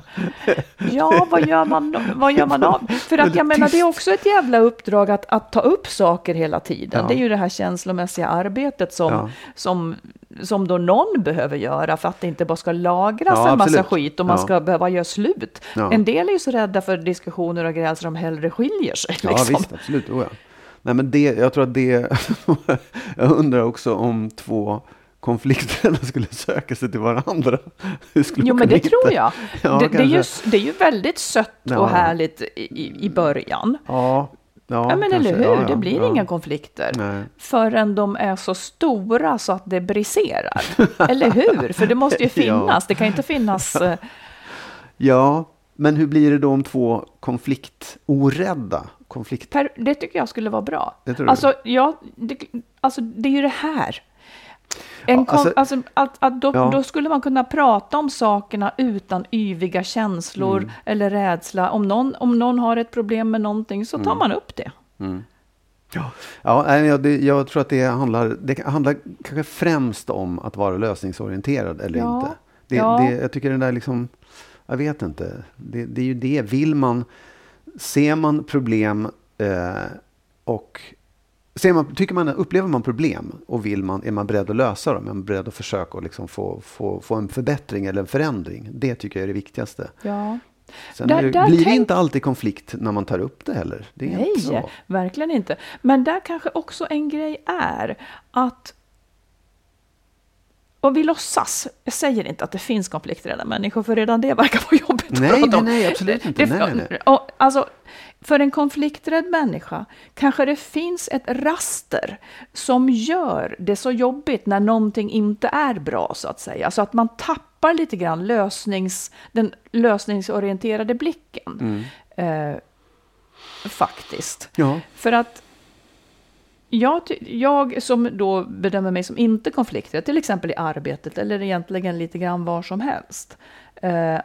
S1: Ja, vad gör man, vad gör man av? För att jag menar, det är också ett jävla uppdrag att att ta upp saker hela tiden. Ja. Det är ju det här känslomässiga arbetet som, ja. som, som då någon behöver göra för att det inte bara ska lagras ja, en massa absolut. skit och man ja. ska behöva göra slut. Ja. En del är ju så rädda för diskussioner och grejer så de hellre skiljer sig.
S6: Ja,
S1: liksom.
S6: visst, absolut. Oh, ja. Nej, men det, jag tror att det... jag undrar också om två konflikterna skulle söka sig till varandra.
S1: Jo, men det inte? tror jag.
S6: Ja,
S1: det, det, är ju, det är ju väldigt sött
S6: ja.
S1: och härligt i, i början.
S6: Ja. Ja,
S1: ja, men
S6: kanske,
S1: eller hur?
S6: Ja, ja,
S1: det blir
S6: ja.
S1: inga konflikter.
S6: Nej.
S1: Förrän de är så stora så att det briserar. Eller hur? För det måste ju finnas. Ja. Det kan inte finnas... Uh...
S6: Ja, men hur blir det då om två konfliktorädda? Konflikt...
S1: Per, det tycker jag skulle vara bra.
S6: Det tror
S1: alltså, ja, det, alltså, det är ju det här. En ja, alltså, alltså, att, att då, ja. då skulle man kunna prata om sakerna utan yviga känslor mm. eller rädsla. Om någon, om någon har ett problem med någonting så tar mm. man upp det.
S6: Mm. Ja, ja det, jag tror att det handlar, det handlar kanske främst om att vara lösningsorienterad eller
S1: ja.
S6: inte. Det,
S1: ja.
S6: det, jag tycker den där liksom, jag vet inte. Det, det är ju det. Vill man, ser man problem eh, och ser man, tycker man, upplever man problem och vill man, är man beredd att lösa dem? Är man beredd att försöka och liksom få, få, få en förbättring eller en förändring? Det tycker jag är det viktigaste.
S1: Ja.
S6: Sen
S1: där,
S6: det,
S1: där
S6: blir det
S1: tänk...
S6: inte alltid konflikt när man tar upp det heller. Det är
S1: Nej,
S6: inte så.
S1: Verkligen inte. Men där kanske också en grej är att, och vi låtsas, jag säger inte att det finns konflikträdda människor, för redan det verkar vara jobbigt att
S6: nej,
S1: prata om.
S6: Nej, nej, absolut inte.
S1: Det,
S6: nej, nej, nej.
S1: Och, alltså, för en konflikträdd människa kanske det finns ett raster som gör det så jobbigt när någonting inte är bra, så att säga. Så att man tappar lite grann lösnings, den lösningsorienterade blicken. Mm. Eh, faktiskt.
S6: Ja.
S1: För att jag, jag som då bedömer mig som inte konflikträdd, till exempel i arbetet eller egentligen lite grann var som helst. Eh,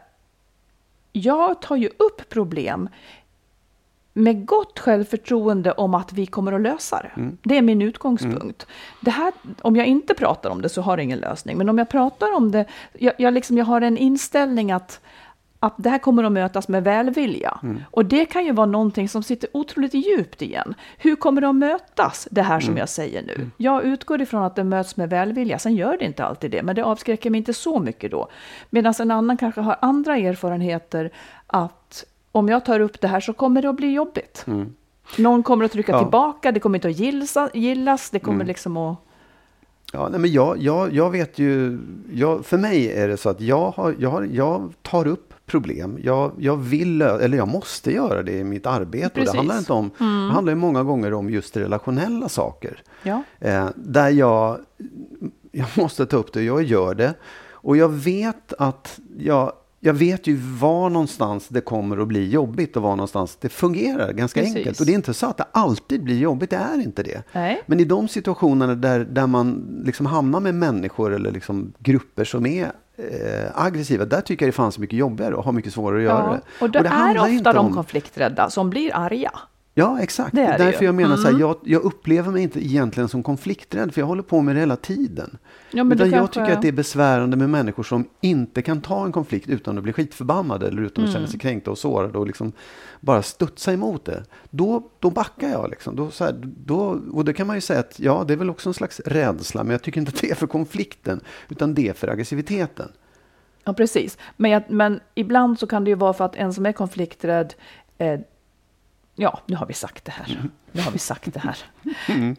S1: jag tar ju upp problem med gott självförtroende om att vi kommer att lösa det. Mm. Det är min utgångspunkt. Mm. Det här, om jag inte pratar om det så har det ingen lösning. Men om jag pratar om det, jag, jag, liksom, jag har en inställning att, att det här kommer att mötas med välvilja. Mm. Och det kan ju vara någonting som sitter otroligt djupt igen. Hur kommer det att mötas, det här som mm. jag säger nu? Mm. Jag utgår ifrån att det möts med välvilja. Sen gör det inte alltid det, men det avskräcker mig inte så mycket då. Medan en annan kanske har andra erfarenheter att om jag tar upp det här så kommer det att bli jobbigt. Mm. Någon kommer att trycka ja. tillbaka, det kommer inte att gillas, gillas det kommer mm. liksom att...
S6: Ja, nej, men jag, jag, jag vet ju, jag, för mig är det så att jag, har, jag, har, jag tar upp problem. Jag, jag vill, eller jag måste göra det i mitt arbete. Precis. Och det handlar inte om, mm. det handlar ju många gånger om just relationella saker.
S1: Ja.
S6: Eh, där jag, jag måste ta upp det, jag gör det. Och jag vet att jag... Jag vet ju var någonstans det kommer att bli jobbigt och var någonstans det fungerar ganska Precis. enkelt. Och det är inte så att det alltid blir jobbigt, det är inte det.
S1: Nej.
S6: Men i de situationerna där, där man liksom hamnar med människor eller liksom grupper som är eh, aggressiva, där tycker jag det fanns mycket jobbigare och har mycket svårare att
S1: ja.
S6: göra det.
S1: Och det,
S6: och det
S1: är ofta de
S6: om...
S1: konflikträdda som blir arga.
S6: Ja, exakt.
S1: Det är
S6: det är därför
S1: det
S6: jag menar
S1: mm.
S6: så här, jag, jag upplever mig inte egentligen som konflikträdd, för jag håller på med det hela tiden.
S1: Ja, men
S6: utan jag
S1: kanske...
S6: tycker att det är besvärande med människor som inte kan ta en konflikt utan att bli skitförbannade eller utan att mm. känna sig kränkta och sårade och liksom bara studsa emot det. Då, då backar jag liksom. Då, så här, då, och det kan man ju säga att ja, det är väl också en slags rädsla, men jag tycker inte att det är för konflikten utan det är för aggressiviteten.
S1: Ja, precis. Men, jag, men ibland så kan det ju vara för att en som är konflikträdd eh, ja, nu har vi sagt det här. Mm. Nu har vi sagt det här. Mm.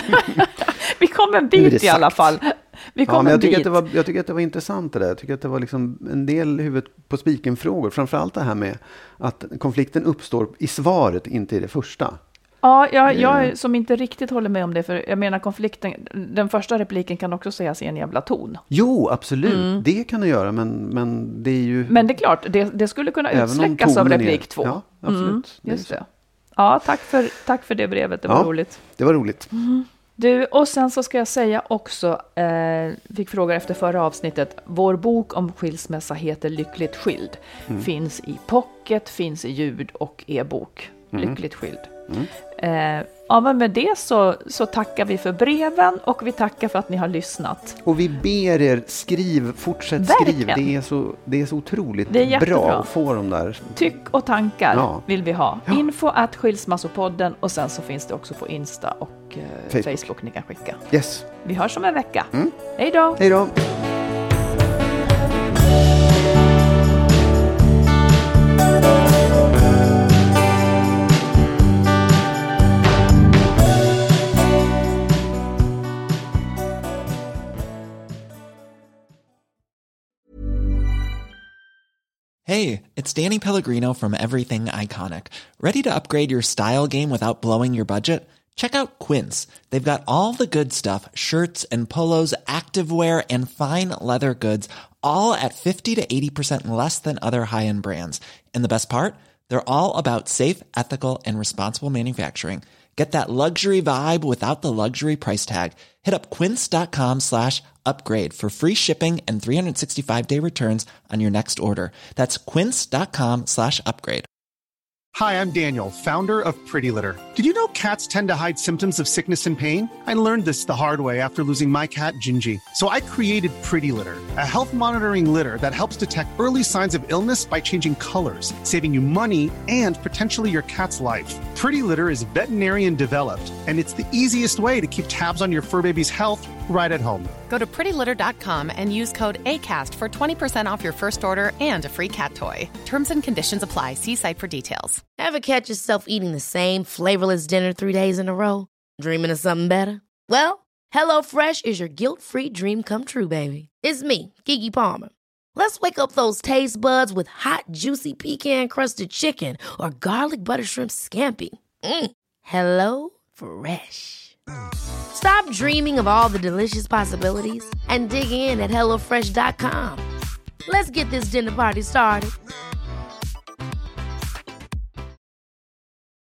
S1: Vi kom en bit i alla fall. Vi kom
S6: ja, men jag,
S1: en
S6: tycker
S1: bit.
S6: Att det var, jag tycker att det var intressant det där. Jag tycker att det var liksom en del huvudet på spiken-frågor. Framförallt det här med att konflikten uppstår i svaret, inte i det första.
S1: Ja, jag, jag som inte riktigt håller med om det. För jag menar konflikten, den första repliken kan också sägas i en jävla ton.
S6: Jo, absolut. Mm. Det kan det göra, men, men det är ju...
S1: Men det är klart, det, det skulle kunna utsläckas av replik är, två.
S6: Ja, absolut.
S1: Mm, just det. Ja, tack för, tack för det brevet. Det var
S6: ja,
S1: roligt.
S6: Det var roligt.
S1: Mm. Du, och sen så ska jag säga också, eh, fick fråga efter förra avsnittet. Vår bok om skilsmässa heter Lyckligt skild. Mm. Finns i pocket, finns i ljud och e-bok. Mm. Lyckligt skild. Mm. Eh, ja, men med det så, så tackar vi för breven och vi tackar för att ni har lyssnat.
S6: Och vi ber er, skriv, fortsätt
S1: Verkligen.
S6: skriv. Det är så, det är så otroligt
S1: det är
S6: bra att få dem där.
S1: Tyck och tankar ja. vill vi ha.
S6: Ja.
S1: Info at skilsmassopodden och sen så finns det också på Insta och eh, Facebook. Facebook ni kan skicka.
S6: Yes.
S1: Vi hörs om en vecka.
S6: Mm.
S1: Hej då!
S6: Hej då!
S12: Hey, it's Danny Pellegrino from Everything Iconic. Ready to upgrade your style game without blowing your budget? Check out Quince. They've got all the good stuff, shirts and polos, activewear and fine leather goods, all at fifty to eighty percent less than other high-end brands. And the best part? They're all about safe, ethical and responsible manufacturing. Get that luxury vibe without the luxury price tag. Hit up quince.com slash upgrade for free shipping and three sixty-five day returns on your next order. That's quince.com slash upgrade.
S13: Hi, I'm Daniel, founder of Pretty Litter. Did you know cats tend to hide symptoms of sickness and pain? I learned this the hard way after losing my cat, Gingy. So I created Pretty Litter, a health monitoring litter that helps detect early signs of illness by changing colors, saving you money and potentially your cat's life. Pretty Litter is veterinarian developed, and it's the easiest way to keep tabs on your fur baby's health right at home.
S14: Go to pretty litter dot com and use code ACAST for twenty percent off your first order and a free cat toy. Terms and conditions apply. See site for details.
S2: Ever catch yourself eating the same flavorless dinner three days in a row? Dreaming of something better? Well, HelloFresh is your guilt-free dream come true, baby. It's me, Keke Palmer. Let's wake up those taste buds with hot, juicy pecan-crusted chicken or garlic butter shrimp scampi. Mm. Hello Fresh. Stop dreaming of all the delicious possibilities and dig in at hello fresh dot com. Let's get this dinner party started.